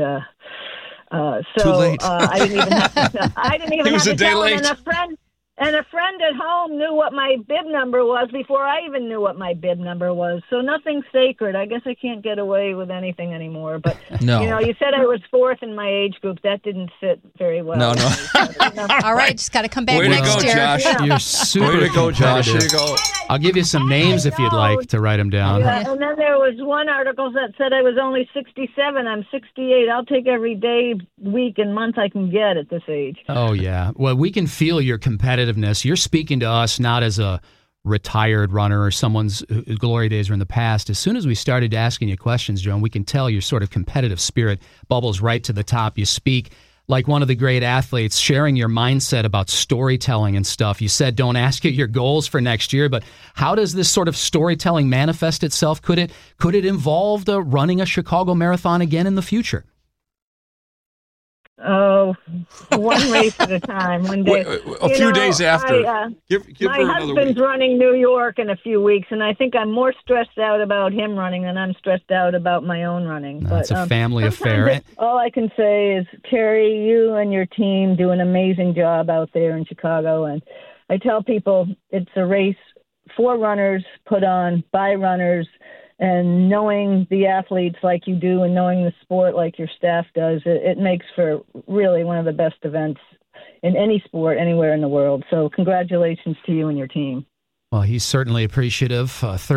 Speaker 6: Too late.
Speaker 16: I didn't even have to. I didn't even have to tell him. And a friend at home knew what my bib number was before I even knew what my bib number was. So nothing's sacred. I guess I can't get away with anything anymore. But
Speaker 6: no.
Speaker 16: You said I was fourth in my age group. That didn't sit very well.
Speaker 6: No.
Speaker 7: All right, just got to come back
Speaker 6: Way
Speaker 7: next
Speaker 6: to go,
Speaker 7: year.
Speaker 6: Josh.
Speaker 8: You're super
Speaker 6: Way to go, Josh. Way to go.
Speaker 8: I'll give you some names if you'd like to write them down.
Speaker 16: Yeah, and then there was one article that said I was only 67. I'm 68. I'll take every day, week, and month I can get at this age.
Speaker 8: Oh, yeah. Well, we can feel your competitiveness. You're speaking to us not as a retired runner or someone's glory days are in the past. As soon as we started asking you questions, Joan, we can tell your sort of competitive spirit bubbles right to the top. You speak like one of the great athletes, sharing your mindset about storytelling and stuff. You said don't ask you your goals for next year, but how does this sort of storytelling manifest itself? Could it involve running a Chicago Marathon again in the future?
Speaker 16: Oh, one race at a time. One day.
Speaker 6: A few days after.
Speaker 16: My husband's running New York in a few weeks, and I think I'm more stressed out about him running than I'm stressed out about my own running.
Speaker 8: That's a family affair.
Speaker 16: All I can say is, Terry, you and your team do an amazing job out there in Chicago. And I tell people it's a race for runners, put on by runners. And knowing the athletes like you do and knowing the sport like your staff does, it makes for really one of the best events in any sport anywhere in the world. So congratulations to you and your team.
Speaker 8: Well, he's certainly appreciative.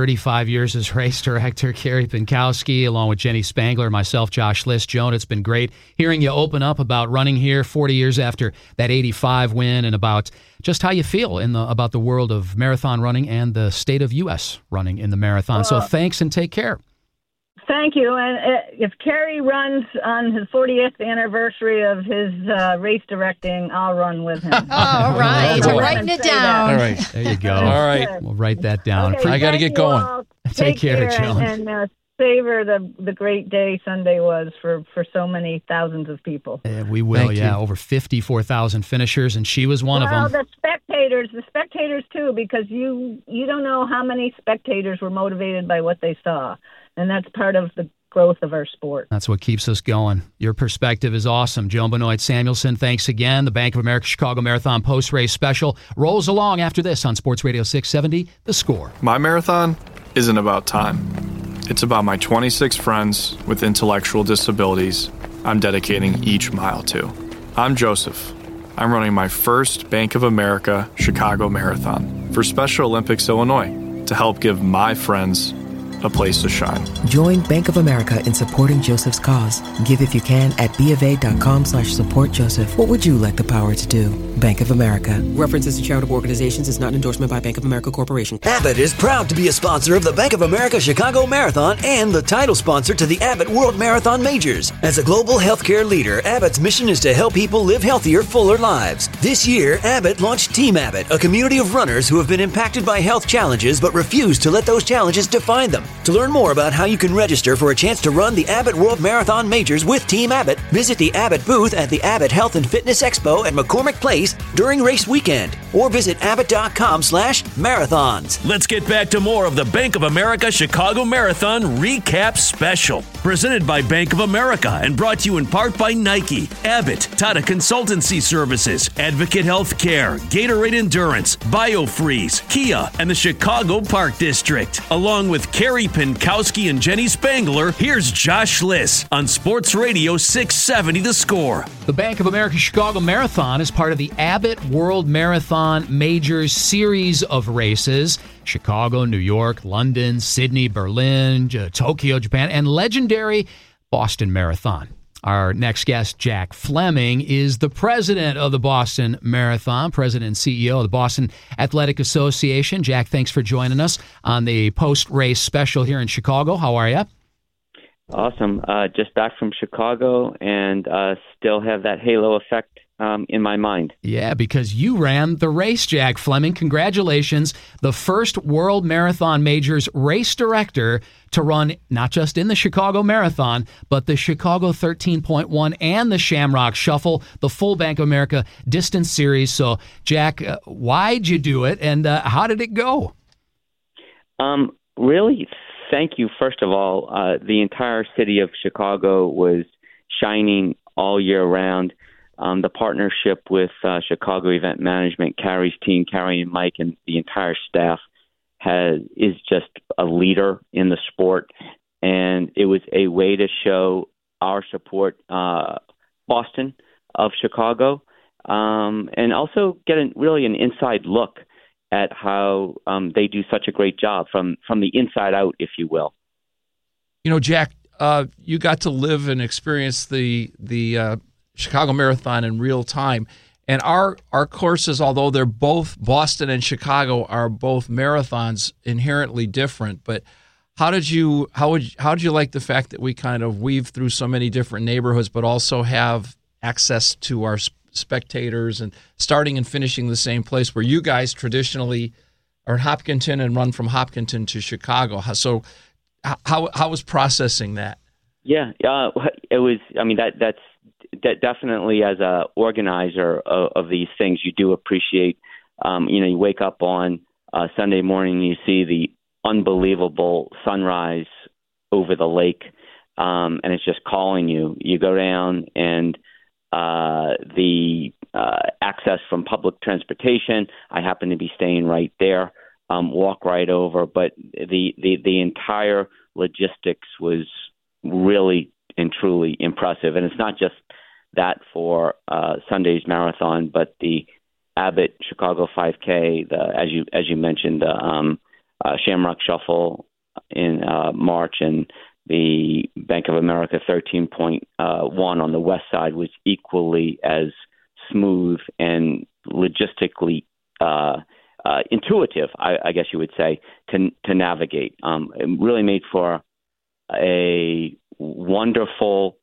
Speaker 8: 35 years as race director, Carrie Pinkowski, along with Jenny Spangler, myself, Josh Liss. Joan, it's been great hearing you open up about running here 40 years after that 85 win, and about just how you feel about the world of marathon running and the state of U.S. running in the marathon. So thanks and take care.
Speaker 16: Thank you. And if Kerry runs on his 40th anniversary of his race directing, I'll run with him.
Speaker 7: All right. We're writing it down.
Speaker 6: All right.
Speaker 8: There you go.
Speaker 6: All right.
Speaker 8: We'll write that down.
Speaker 16: Okay,
Speaker 6: I got to get going.
Speaker 16: All.
Speaker 8: Take care, Joan.
Speaker 16: And savor the great day Sunday was for so many thousands of people.
Speaker 8: We will,
Speaker 6: Thank you.
Speaker 8: Over 54,000 finishers, and she was one of them.
Speaker 16: The spectators too, because you don't know how many spectators were motivated by what they saw. And that's part of the growth of our sport.
Speaker 8: That's what keeps us going. Your perspective is awesome. Joan Benoit Samuelson, thanks again. The Bank of America Chicago Marathon post-race special rolls along after this on Sports Radio 670, The Score.
Speaker 9: My marathon isn't about time. It's about my 26 friends with intellectual disabilities I'm dedicating each mile to. I'm Joseph. I'm running my first Bank of America Chicago Marathon for Special Olympics Illinois to help give my friends a place to shine.
Speaker 10: Join Bank of America in supporting Joseph's cause. Give if you can at BofA.com/supportjoseph. What would you like the power to do? Bank of America.
Speaker 11: References to charitable organizations is not an endorsement by Bank of America Corporation.
Speaker 12: Abbott is proud to be a sponsor of the Bank of America Chicago Marathon and the title sponsor to the Abbott World Marathon Majors. As a global healthcare leader, Abbott's mission is to help people live healthier, fuller lives. This year, Abbott launched Team Abbott, a community of runners who have been impacted by health challenges but refuse to let those challenges define them. To learn more about how you can register for a chance to run the Abbott World Marathon Majors with Team Abbott, visit the Abbott booth at the Abbott Health and Fitness Expo at McCormick Place during race weekend, or visit abbott.com/marathons.
Speaker 4: Let's get back to more of the Bank of America Chicago Marathon Recap Special. Presented by Bank of America and brought to you in part by Nike, Abbott, Tata Consultancy Services, Advocate Healthcare, Gatorade Endurance, BioFreeze, Kia, and the Chicago Park District. Along with Carrie Pinkowski and Jenny Spangler, here's Josh Liss on Sports Radio 670 The Score.
Speaker 8: The Bank of America Chicago Marathon is part of the Abbott World Marathon Majors series of races. Chicago, New York, London, Sydney, Berlin, Tokyo, Japan, and legendary Boston Marathon. Our next guest, Jack Fleming, is the president of the Boston Marathon, president and CEO of the Boston Athletic Association. Jack, thanks for joining us on the post-race special here in Chicago. How are you?
Speaker 17: Awesome. Just back from Chicago and still have that halo effect in my mind.
Speaker 8: Yeah, because you ran the race, Jack Fleming. Congratulations. The first World Marathon Majors race director to run not just in the Chicago Marathon, but the Chicago 13.1 and the Shamrock Shuffle, the full Bank of America distance series. So, Jack, why'd you do it, and how did it go?
Speaker 17: Really, thank you. First of all, the entire city of Chicago was shining all year round. The partnership with Chicago Event Management, Carrie's team, Carrie and Mike, and the entire staff is just a leader in the sport. And it was a way to show our support, Boston of Chicago, and also get really an inside look at how they do such a great job from the inside out, if you will.
Speaker 6: You know, Jack, you got to live and experience the Chicago Marathon in real time. And our courses, although they're both Boston and Chicago, are both marathons inherently different. But how did you like the fact that we kind of weave through so many different neighborhoods, but also have access to our spectators and starting and finishing the same place where you guys traditionally are in Hopkinton and run from Hopkinton to Chicago? So how was processing that?
Speaker 17: Yeah, it was. I mean, that's definitely, as a organizer of these things, you do appreciate. You wake up on Sunday morning and you see the unbelievable sunrise over the lake, and it's just calling you. You go down, and the access from public transportation. I happen to be staying right there. Walk right over, but the entire logistics was really and truly impressive. And it's not just that for Sunday's marathon. But the Abbott Chicago 5K, as you mentioned, the Shamrock Shuffle in March, and the Bank of America 13.1 on the west side was equally as smooth and logistically intuitive, I guess you would say, to navigate. It really made for a wonderful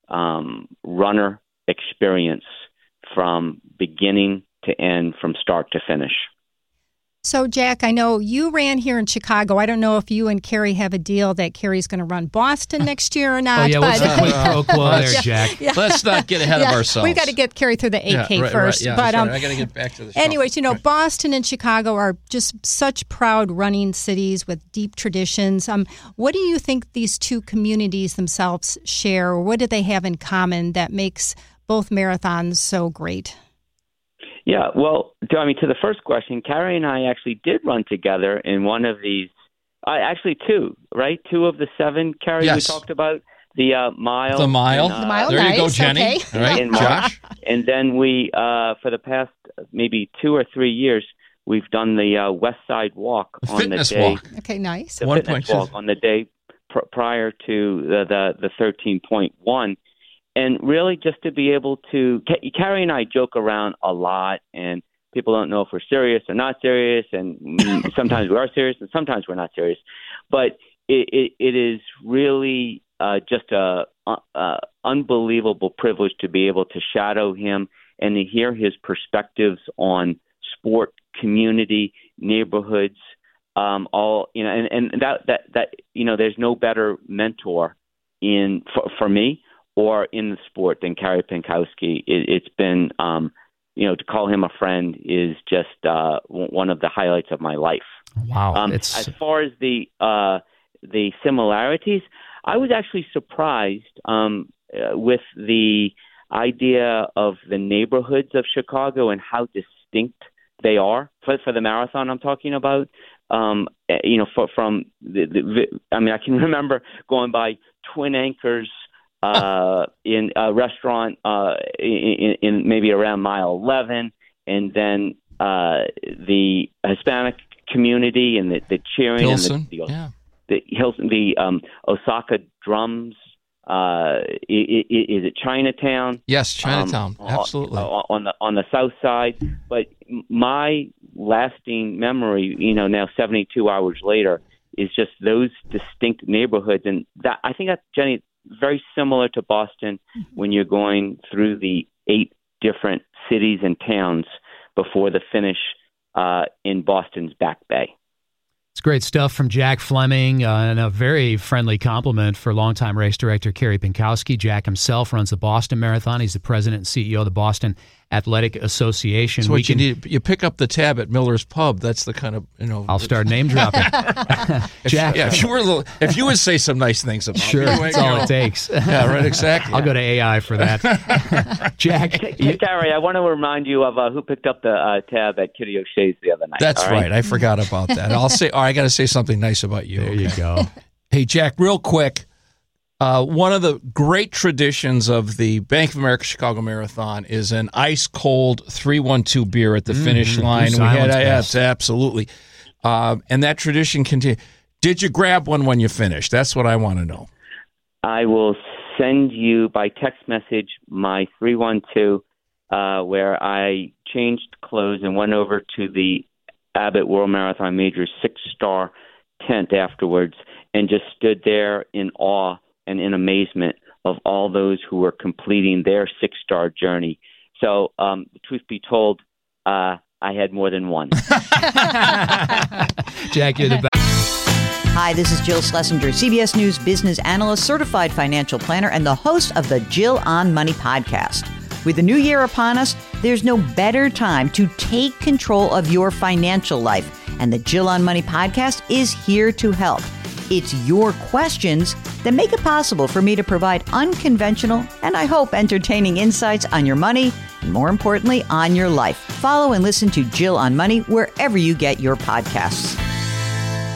Speaker 17: runner experience from beginning to end, from start to finish.
Speaker 7: So, Jack, I know you ran here in Chicago. I don't know if you and Carrie have a deal that Carrie's going to run Boston next year or not.
Speaker 8: Oh, yeah, what's the quick pro quo there, Jack?
Speaker 7: Yeah.
Speaker 6: Let's not get ahead of ourselves.
Speaker 7: We've got to get Carrie through the 8K first.
Speaker 6: Yeah,
Speaker 7: but
Speaker 6: I got to get back to the show.
Speaker 7: anyways, Boston and Chicago are just such proud running cities with deep traditions. What do you think these two communities themselves share, or what do they have in common that makes both marathons so great?
Speaker 17: Yeah, well, to the first question, Carrie and I actually did run together in one of these, actually two, right? 2 of the 7, Carrie,
Speaker 6: yes.
Speaker 17: we talked about, the mile.
Speaker 6: The mile.
Speaker 7: The mile,
Speaker 6: there
Speaker 7: nice.
Speaker 6: You go, Jenny.
Speaker 7: Okay.
Speaker 6: All right,
Speaker 17: in March.
Speaker 6: Josh.
Speaker 17: And then we, for the past maybe 2 or 3 years, we've done the West Side Walk on
Speaker 6: fitness
Speaker 17: the day.
Speaker 6: walk.
Speaker 7: Okay, nice.
Speaker 17: The fitness walk on the day prior to the 13.1. And really just to be able to, Carrie and I joke around a lot, and people don't know if we're serious or not serious, and sometimes we are serious and sometimes we're not serious. But it is really just a unbelievable privilege to be able to shadow him and to hear his perspectives on sport, community, neighborhoods, all, and that there's no better mentor for me or in the sport than Carrie Pinkowski. It's been, to call him a friend is just one of the highlights of my life.
Speaker 8: Wow.
Speaker 17: As far as the similarities, I was actually surprised with the idea of the neighborhoods of Chicago and how distinct they are for the marathon I'm talking about. From I can remember going by Twin Anchors in a restaurant in maybe around mile 11, and then the Hispanic community and the cheering
Speaker 6: Pilsen.
Speaker 17: and the Osaka drums. Is it Chinatown?
Speaker 6: Yes, Chinatown. Absolutely.
Speaker 17: On the south side. But my lasting memory, now 72 hours later, is just those distinct neighborhoods, and that I think that, Jenny, very similar to Boston when you're going through the 8 different cities and towns before the finish in Boston's Back Bay.
Speaker 8: It's great stuff from Jack Fleming, and a very friendly compliment for longtime race director Carrie Pinkowski. Jack himself runs the Boston Marathon. He's the president and CEO of the Boston Athletic Association.
Speaker 6: So you pick up the tab at Miller's Pub. That's the kind of,
Speaker 8: I'll start name dropping. Jack.
Speaker 6: Yeah, if you would say some nice things about
Speaker 8: sure,
Speaker 6: me.
Speaker 8: that's all it takes.
Speaker 6: Yeah, right, exactly.
Speaker 8: I'll go to AI for that. Jack.
Speaker 17: Carrie, I want to remind you of who picked up the tab at Kitty O'Shea's the other night.
Speaker 6: That's right. I forgot about that. I'll say, I got to say something nice about you.
Speaker 8: There you go.
Speaker 6: Hey, Jack, real quick. One of the great traditions of the Bank of America Chicago Marathon is an ice-cold 312 beer at the finish line. Yes, absolutely. And that tradition continues. Did you grab one when you finished? That's what I want to know.
Speaker 17: I will send you by text message my 312 where I changed clothes and went over to the Abbott World Marathon Major 6-star tent afterwards and just stood there in awe and in amazement of all those who were completing their 6-star journey. So, the truth be told, I had more than one.
Speaker 8: Jack, you're the best.
Speaker 18: Hi, this is Jill Schlesinger, CBS News business analyst, certified financial planner, and the host of the Jill on Money podcast. With the new year upon us, there's no better time to take control of your financial life. And the Jill on Money podcast is here to help. It's your questions that make it possible for me to provide unconventional and, I hope, entertaining insights on your money and, more importantly, on your life. Follow and listen to Jill on Money wherever you get your podcasts.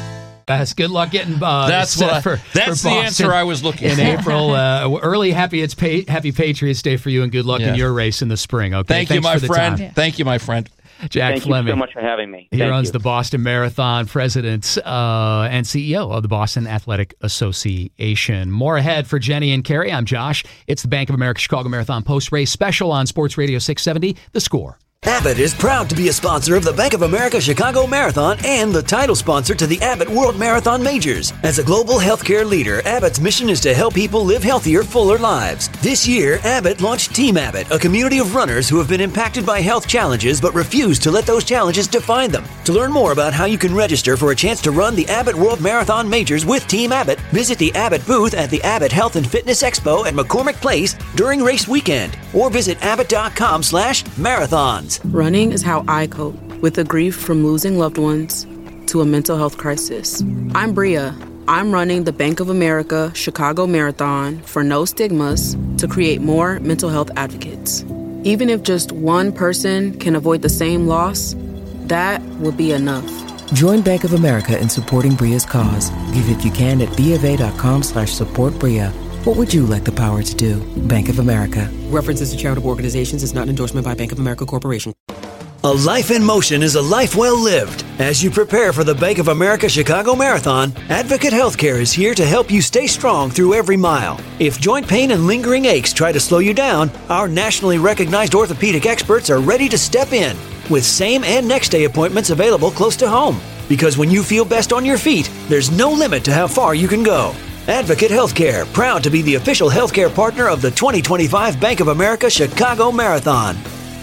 Speaker 8: Best. Good luck getting
Speaker 6: that's the answer I was looking
Speaker 8: in
Speaker 6: for.
Speaker 8: April. Early Happy Patriots Day for you, and good luck in your race in the spring. Okay,
Speaker 6: Thanks you, my friend.
Speaker 8: Time.
Speaker 6: Thank you, my friend.
Speaker 8: Jack
Speaker 17: Thank
Speaker 8: Fleming.
Speaker 17: you so much for having me.
Speaker 8: He
Speaker 17: Thank
Speaker 8: runs
Speaker 17: you.
Speaker 8: the Boston Marathon, president and CEO of the Boston Athletic Association. More ahead for Jenny and Carrie. I'm Josh. It's the Bank of America Chicago Marathon post-race special on Sports Radio 670, The Score.
Speaker 12: Abbott is proud to be a sponsor of the Bank of America Chicago Marathon and the title sponsor to the Abbott World Marathon Majors. As a global healthcare leader, Abbott's mission is to help people live healthier, fuller lives. This year, Abbott launched Team Abbott, a community of runners who have been impacted by health challenges but refuse to let those challenges define them. To learn more about how you can register for a chance to run the Abbott World Marathon Majors with Team Abbott, visit the Abbott booth at the Abbott Health and Fitness Expo at McCormick Place during race weekend, or visit abbott.com/marathons.
Speaker 13: Running is how I cope with the grief from losing loved ones to a mental health crisis. I'm Bria. I'm running the Bank of America Chicago Marathon for No Stigmas to create more mental health advocates. Even if just one person can avoid the same loss, that will be enough.
Speaker 10: Join Bank of America in supporting Bria's cause. Give if you can at BofA.com/supportBria. What would you like the power to do? Bank of America.
Speaker 11: References to charitable organizations is not an endorsement by Bank of America Corporation.
Speaker 12: A life in motion is a life well lived. As you prepare for the Bank of America Chicago Marathon, Advocate Healthcare is here to help you stay strong through every mile. If joint pain and lingering aches try to slow you down, our nationally recognized orthopedic experts are ready to step in with same and next day appointments available close to home. Because when you feel best on your feet, there's no limit to how far you can go. Advocate Healthcare, proud to be the official healthcare partner of the 2025 Bank of America Chicago Marathon.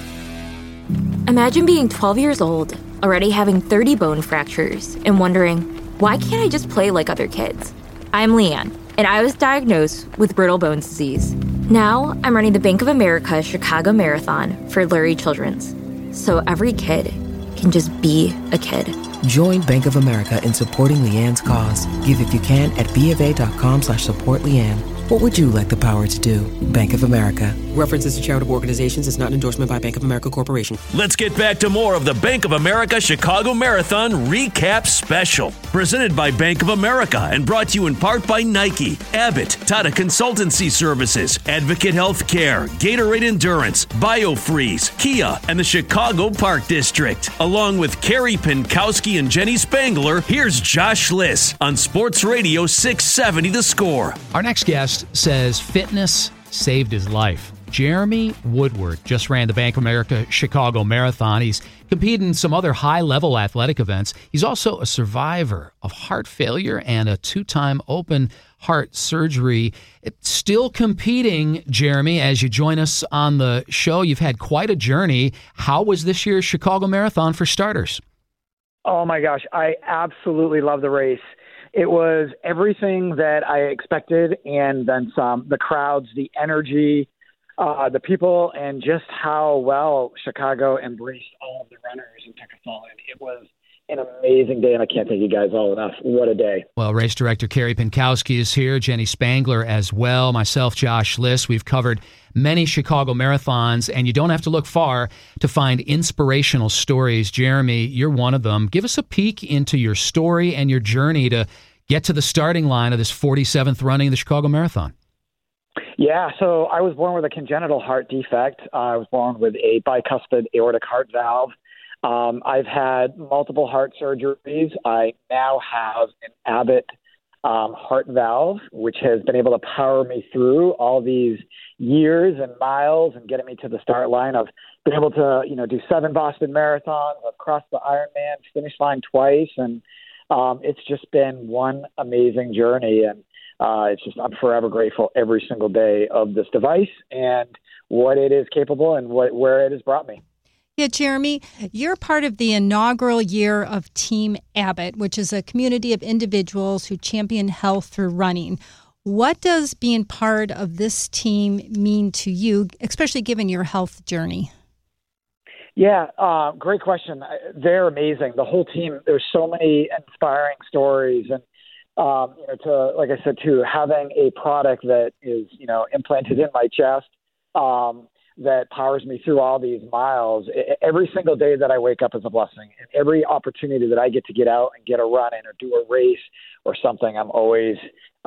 Speaker 2: Imagine being 12 years old, already having 30 bone fractures, and wondering, why can't I just play like other kids? I'm Leanne, and I was diagnosed with brittle bone disease. Now I'm running the Bank of America Chicago Marathon for Lurie Children's, so every kid can just be a kid.
Speaker 10: Join Bank of America in supporting Leanne's cause. Give if you can at BofA.com/supportLeanne. What would you like the power to do? Bank of America.
Speaker 11: References to charitable organizations is not an endorsement by Bank of America Corporation.
Speaker 4: Let's get back to more of the Bank of America Chicago Marathon Recap Special. Presented by Bank of America and brought to you in part by Nike, Abbott, Tata Consultancy Services, Advocate Healthcare, Gatorade Endurance, BioFreeze, Kia, and the Chicago Park District. Along with Carrie Pinkowski and Jenny Spangler, here's Josh Liss on Sports Radio 670 The Score.
Speaker 8: Our next guest says fitness saved his life. Jeremy Woodward just ran the Bank of America Chicago Marathon. He's competed in some other high-level athletic events. He's also a survivor of heart failure and a 2-time open heart surgery. Still competing, Jeremy, as you join us on the show. You've had quite a journey. How was this year's Chicago Marathon for starters?
Speaker 19: Oh, my gosh. I absolutely love the race. It was everything that I expected and then some. The crowds, the energy, the people, and just how well Chicago embraced all of the runners and took us all in. It was an amazing day, and I can't thank you guys all enough. What a day.
Speaker 8: Well, race director Carrie Pinkowski is here, Jenny Spangler as well, myself, Josh Liss. We've covered many Chicago marathons, and you don't have to look far to find inspirational stories. Jeremy, you're one of them. Give us a peek into your story and your journey to get to the starting line of this 47th running of the Chicago Marathon.
Speaker 19: Yeah, so I was born with a congenital heart defect. I was born with a bicuspid aortic heart valve. I've had multiple heart surgeries. I now have an Abbott heart valve, which has been able to power me through all these years and miles and getting me to the start line. I've been able to, do 7 Boston marathons. I've crossed the Ironman finish line twice, and it's just been one amazing journey. And I'm forever grateful every single day of this device and what it is capable and where it has brought me.
Speaker 7: Yeah, Jeremy, you're part of the inaugural year of Team Abbott, which is a community of individuals who champion health through running. What does being part of this team mean to you, especially given your health journey?
Speaker 19: Yeah, great question. They're amazing. The whole team, there's so many inspiring stories. And, like I said, having a product that is, implanted in my chest, that powers me through all these miles. Every single day that I wake up is a blessing, and every opportunity that I get to get out and get a run in or do a race or something, I'm always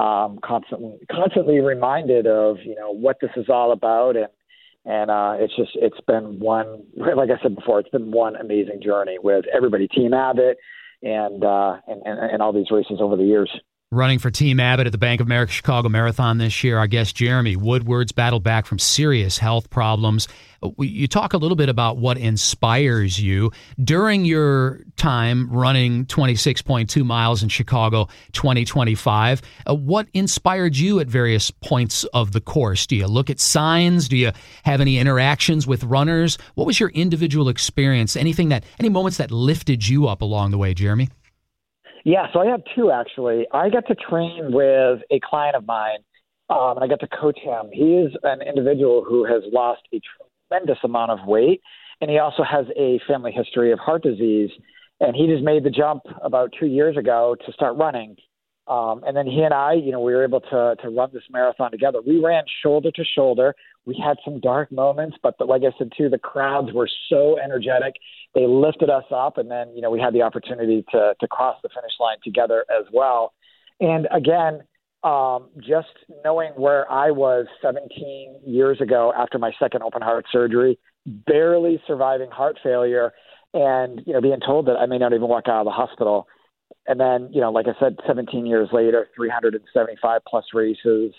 Speaker 19: constantly reminded of, what this is all about. And it's been one, like I said before, it's been one amazing journey with everybody, Team Abbott, and all these races over the years.
Speaker 8: Running for Team Abbott at the Bank of America Chicago Marathon this year, our guest Jeremy Woodward's battled back from serious health problems. You talk a little bit about what inspires you. During your time running 26.2 miles in Chicago 2025, what inspired you at various points of the course? Do you look at signs? Do you have any interactions with runners? What was your individual experience? Any moments that lifted you up along the way, Jeremy?
Speaker 19: Yeah, so I have two, actually. I got to train with a client of mine, and I got to coach him. He is an individual who has lost a tremendous amount of weight, and he also has a family history of heart disease. And he just made the jump about 2 years ago to start running. And then he and I, we were able to run this marathon together. We ran shoulder to shoulder. We had some dark moments, but like I said, too, the crowds were so energetic. They lifted us up, and then, we had the opportunity to cross the finish line together as well. And again, just knowing where I was 17 years ago after my second open heart surgery, barely surviving heart failure, and, being told that I may not even walk out of the hospital. And then, like I said, 17 years later, 375 plus races.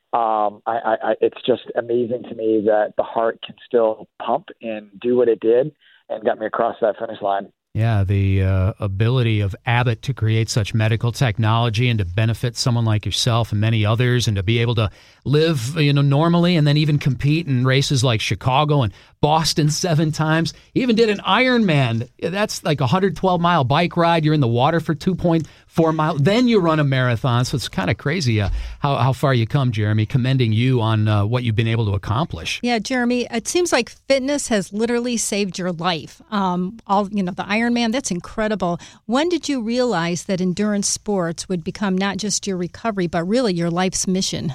Speaker 19: It's just amazing to me that the heart can still pump and do what it did and got me across that finish line.
Speaker 8: Yeah, the ability of Abbott to create such medical technology and to benefit someone like yourself and many others, and to be able to live, normally, and then even compete in races like Chicago and Boston 7 times. He even did an Ironman. That's like a 112-mile bike ride. You're in the water for 2.4 miles. Then you run a marathon. So it's kind of crazy how far you come, Jeremy. Commending you on what you've been able to accomplish.
Speaker 7: Yeah, Jeremy, it seems like fitness has literally saved your life. The Ironman, that's incredible. When did you realize that endurance sports would become not just your recovery, but really your life's mission?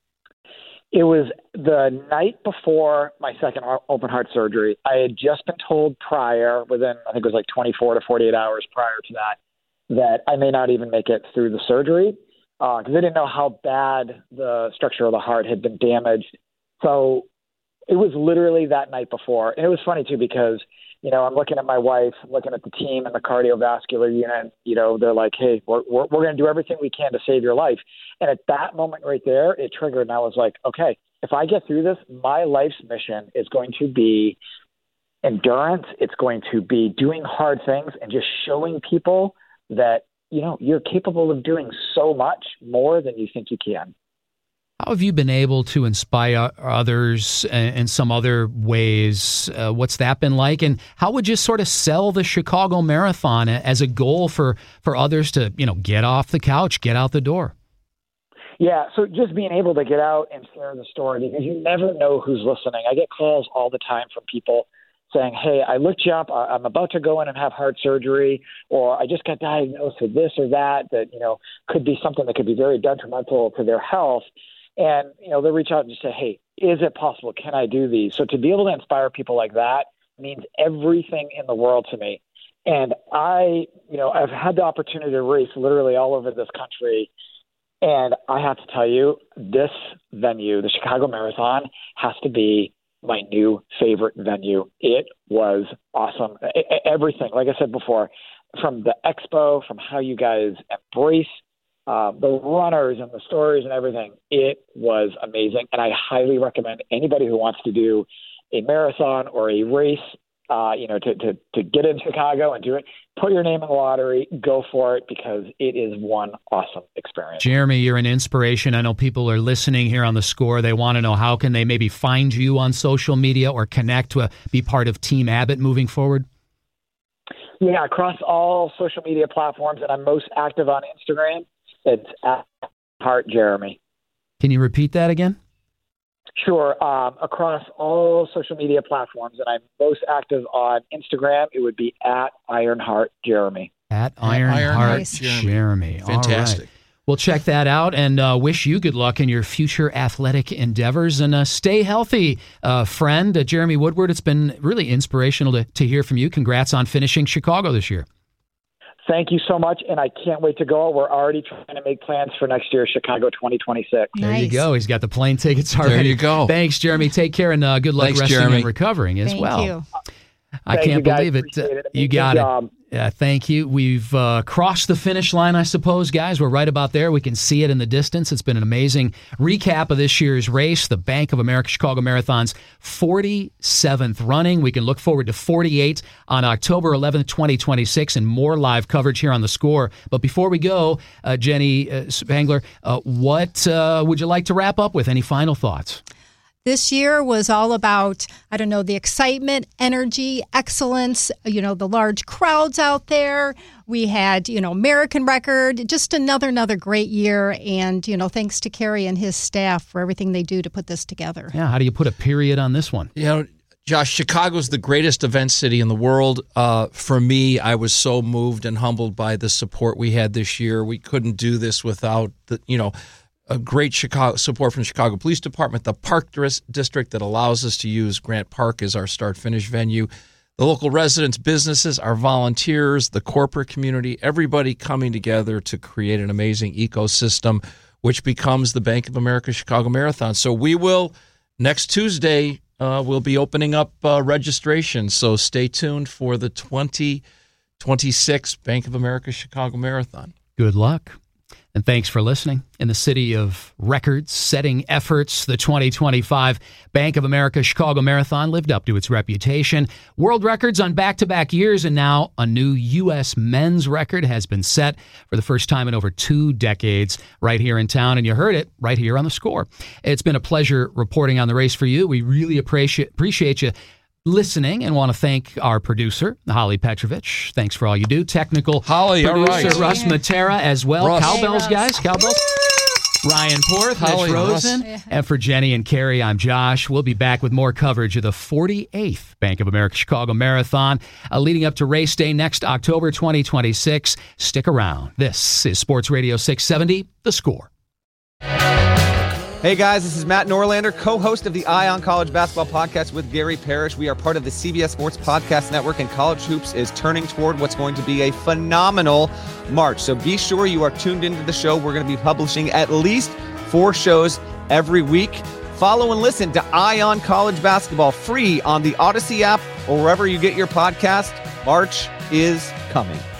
Speaker 19: It was the night before my second open heart surgery. I had just been told prior, within, I think it was like 24 to 48 hours prior to that I may not even make it through the surgery because they didn't know how bad the structure of the heart had been damaged. So it was literally that night before. And it was funny, too, because, I'm looking at my wife, looking at the team and the cardiovascular unit. They're like, hey, we're going to do everything we can to save your life. And at that moment right there, it triggered. And I was like, okay, if I get through this, my life's mission is going to be endurance. It's going to be doing hard things and just showing people that, you're capable of doing so much more than you think you can.
Speaker 8: How have you been able to inspire others in some other ways? What's that been like? And how would you sort of sell the Chicago Marathon as a goal for others to, get off the couch, get out the door?
Speaker 19: Yeah, so just being able to get out and share the story, because you never know who's listening. I get calls all the time from people saying, hey, I looked you up, I'm about to go in and have heart surgery, or I just got diagnosed with this or that, could be something that could be very detrimental to their health. And, they'll reach out and just say, hey, is it possible? Can I do these? So to be able to inspire people like that means everything in the world to me. And I've had the opportunity to race literally all over this country. And I have to tell you, this venue, the Chicago Marathon, has to be my new favorite venue. It was awesome. Everything, like I said before, from the expo, from how you guys embrace the runners and the stories and everything, it was amazing. And I highly recommend anybody who wants to do a marathon or a race, to get in Chicago and do it, put your name in the lottery, go for it, because it is one awesome experience.
Speaker 8: Jeremy, you're an inspiration. I know people are listening here on The Score. They want to know, how can they maybe find you on social media or connect to be part of Team Abbott moving forward?
Speaker 19: Yeah, across all social media platforms, and I'm most active on Instagram. It's at Heart Jeremy.
Speaker 8: Can you repeat that again?
Speaker 19: Sure. Across all social media platforms, and I'm most active on Instagram, it would be at Ironheart Jeremy.
Speaker 8: At Ironheart Jeremy.
Speaker 6: Fantastic.
Speaker 8: All right. We'll check that out and wish you good luck in your future athletic endeavors. And stay healthy, friend. Jeremy Woodward, it's been really inspirational to hear from you. Congrats on finishing Chicago this year.
Speaker 19: Thank you so much, and I can't wait to go. We're already trying to make plans for next year, Chicago 2026.
Speaker 8: There you go. He's got the plane tickets already.
Speaker 6: There you go.
Speaker 8: Thanks, Jeremy. Take care, and good luck resting and recovering as well.
Speaker 7: Thank you.
Speaker 8: I can't believe it. You got it. Thank you. We've crossed the finish line, I suppose, guys. We're right about there. We can see it in the distance. It's been an amazing recap of this year's race, the Bank of America Chicago Marathon's 47th running. We can look forward to 48 on October 11th, 2026, and more live coverage here on The Score. But before we go, Jenny Spangler, what would you like to wrap up with? Any final thoughts?
Speaker 7: This year was all about, the excitement, energy, excellence, the large crowds out there. We had, American record, just another great year. And, thanks to Kerry and his staff for everything they do to put this together.
Speaker 8: Yeah, how do you put a period on this one?
Speaker 6: Josh, Chicago's the greatest event city in the world. For me, I was so moved and humbled by the support we had this year. We couldn't do this without a great Chicago support from the Chicago Police Department, the Park District that allows us to use Grant Park as our start-finish venue, the local residents, businesses, our volunteers, the corporate community, everybody coming together to create an amazing ecosystem, which becomes the Bank of America Chicago Marathon. So we will, next Tuesday, we'll be opening up registration. So stay tuned for the 2026 Bank of America Chicago Marathon.
Speaker 8: Good luck. And thanks for listening. In the city of record-setting efforts, the 2025 Bank of America Chicago Marathon lived up to its reputation. World records on back-to-back years, and now a new U.S. men's record has been set for the first time in over 2 decades right here in town, and you heard it right here on The Score. It's been a pleasure reporting on the race for you. We really appreciate you listening and want to thank our producer, Holly Petrovich. Thanks for all you do. Technical
Speaker 6: Holly,
Speaker 8: producer,
Speaker 6: all right.
Speaker 8: Russ Matera as well.
Speaker 6: Russ.
Speaker 8: Cowbells, guys. Cowbells. Ryan Porth, Mitch Rosen. And for Jenny and Carrie, I'm Josh. We'll be back with more coverage of the 48th Bank of America Chicago Marathon leading up to race day next October 2026. Stick around. This is Sports Radio 670, The Score.
Speaker 20: Hey guys, this is Matt Norlander, co-host of the Eye on College Basketball Podcast with Gary Parrish. We are part of the CBS Sports Podcast Network, and College Hoops is turning toward what's going to be a phenomenal March. So be sure you are tuned into the show. We're going to be publishing at least 4 shows every week. Follow and listen to Eye on College Basketball free on the Odyssey app or wherever you get your podcast. March is coming.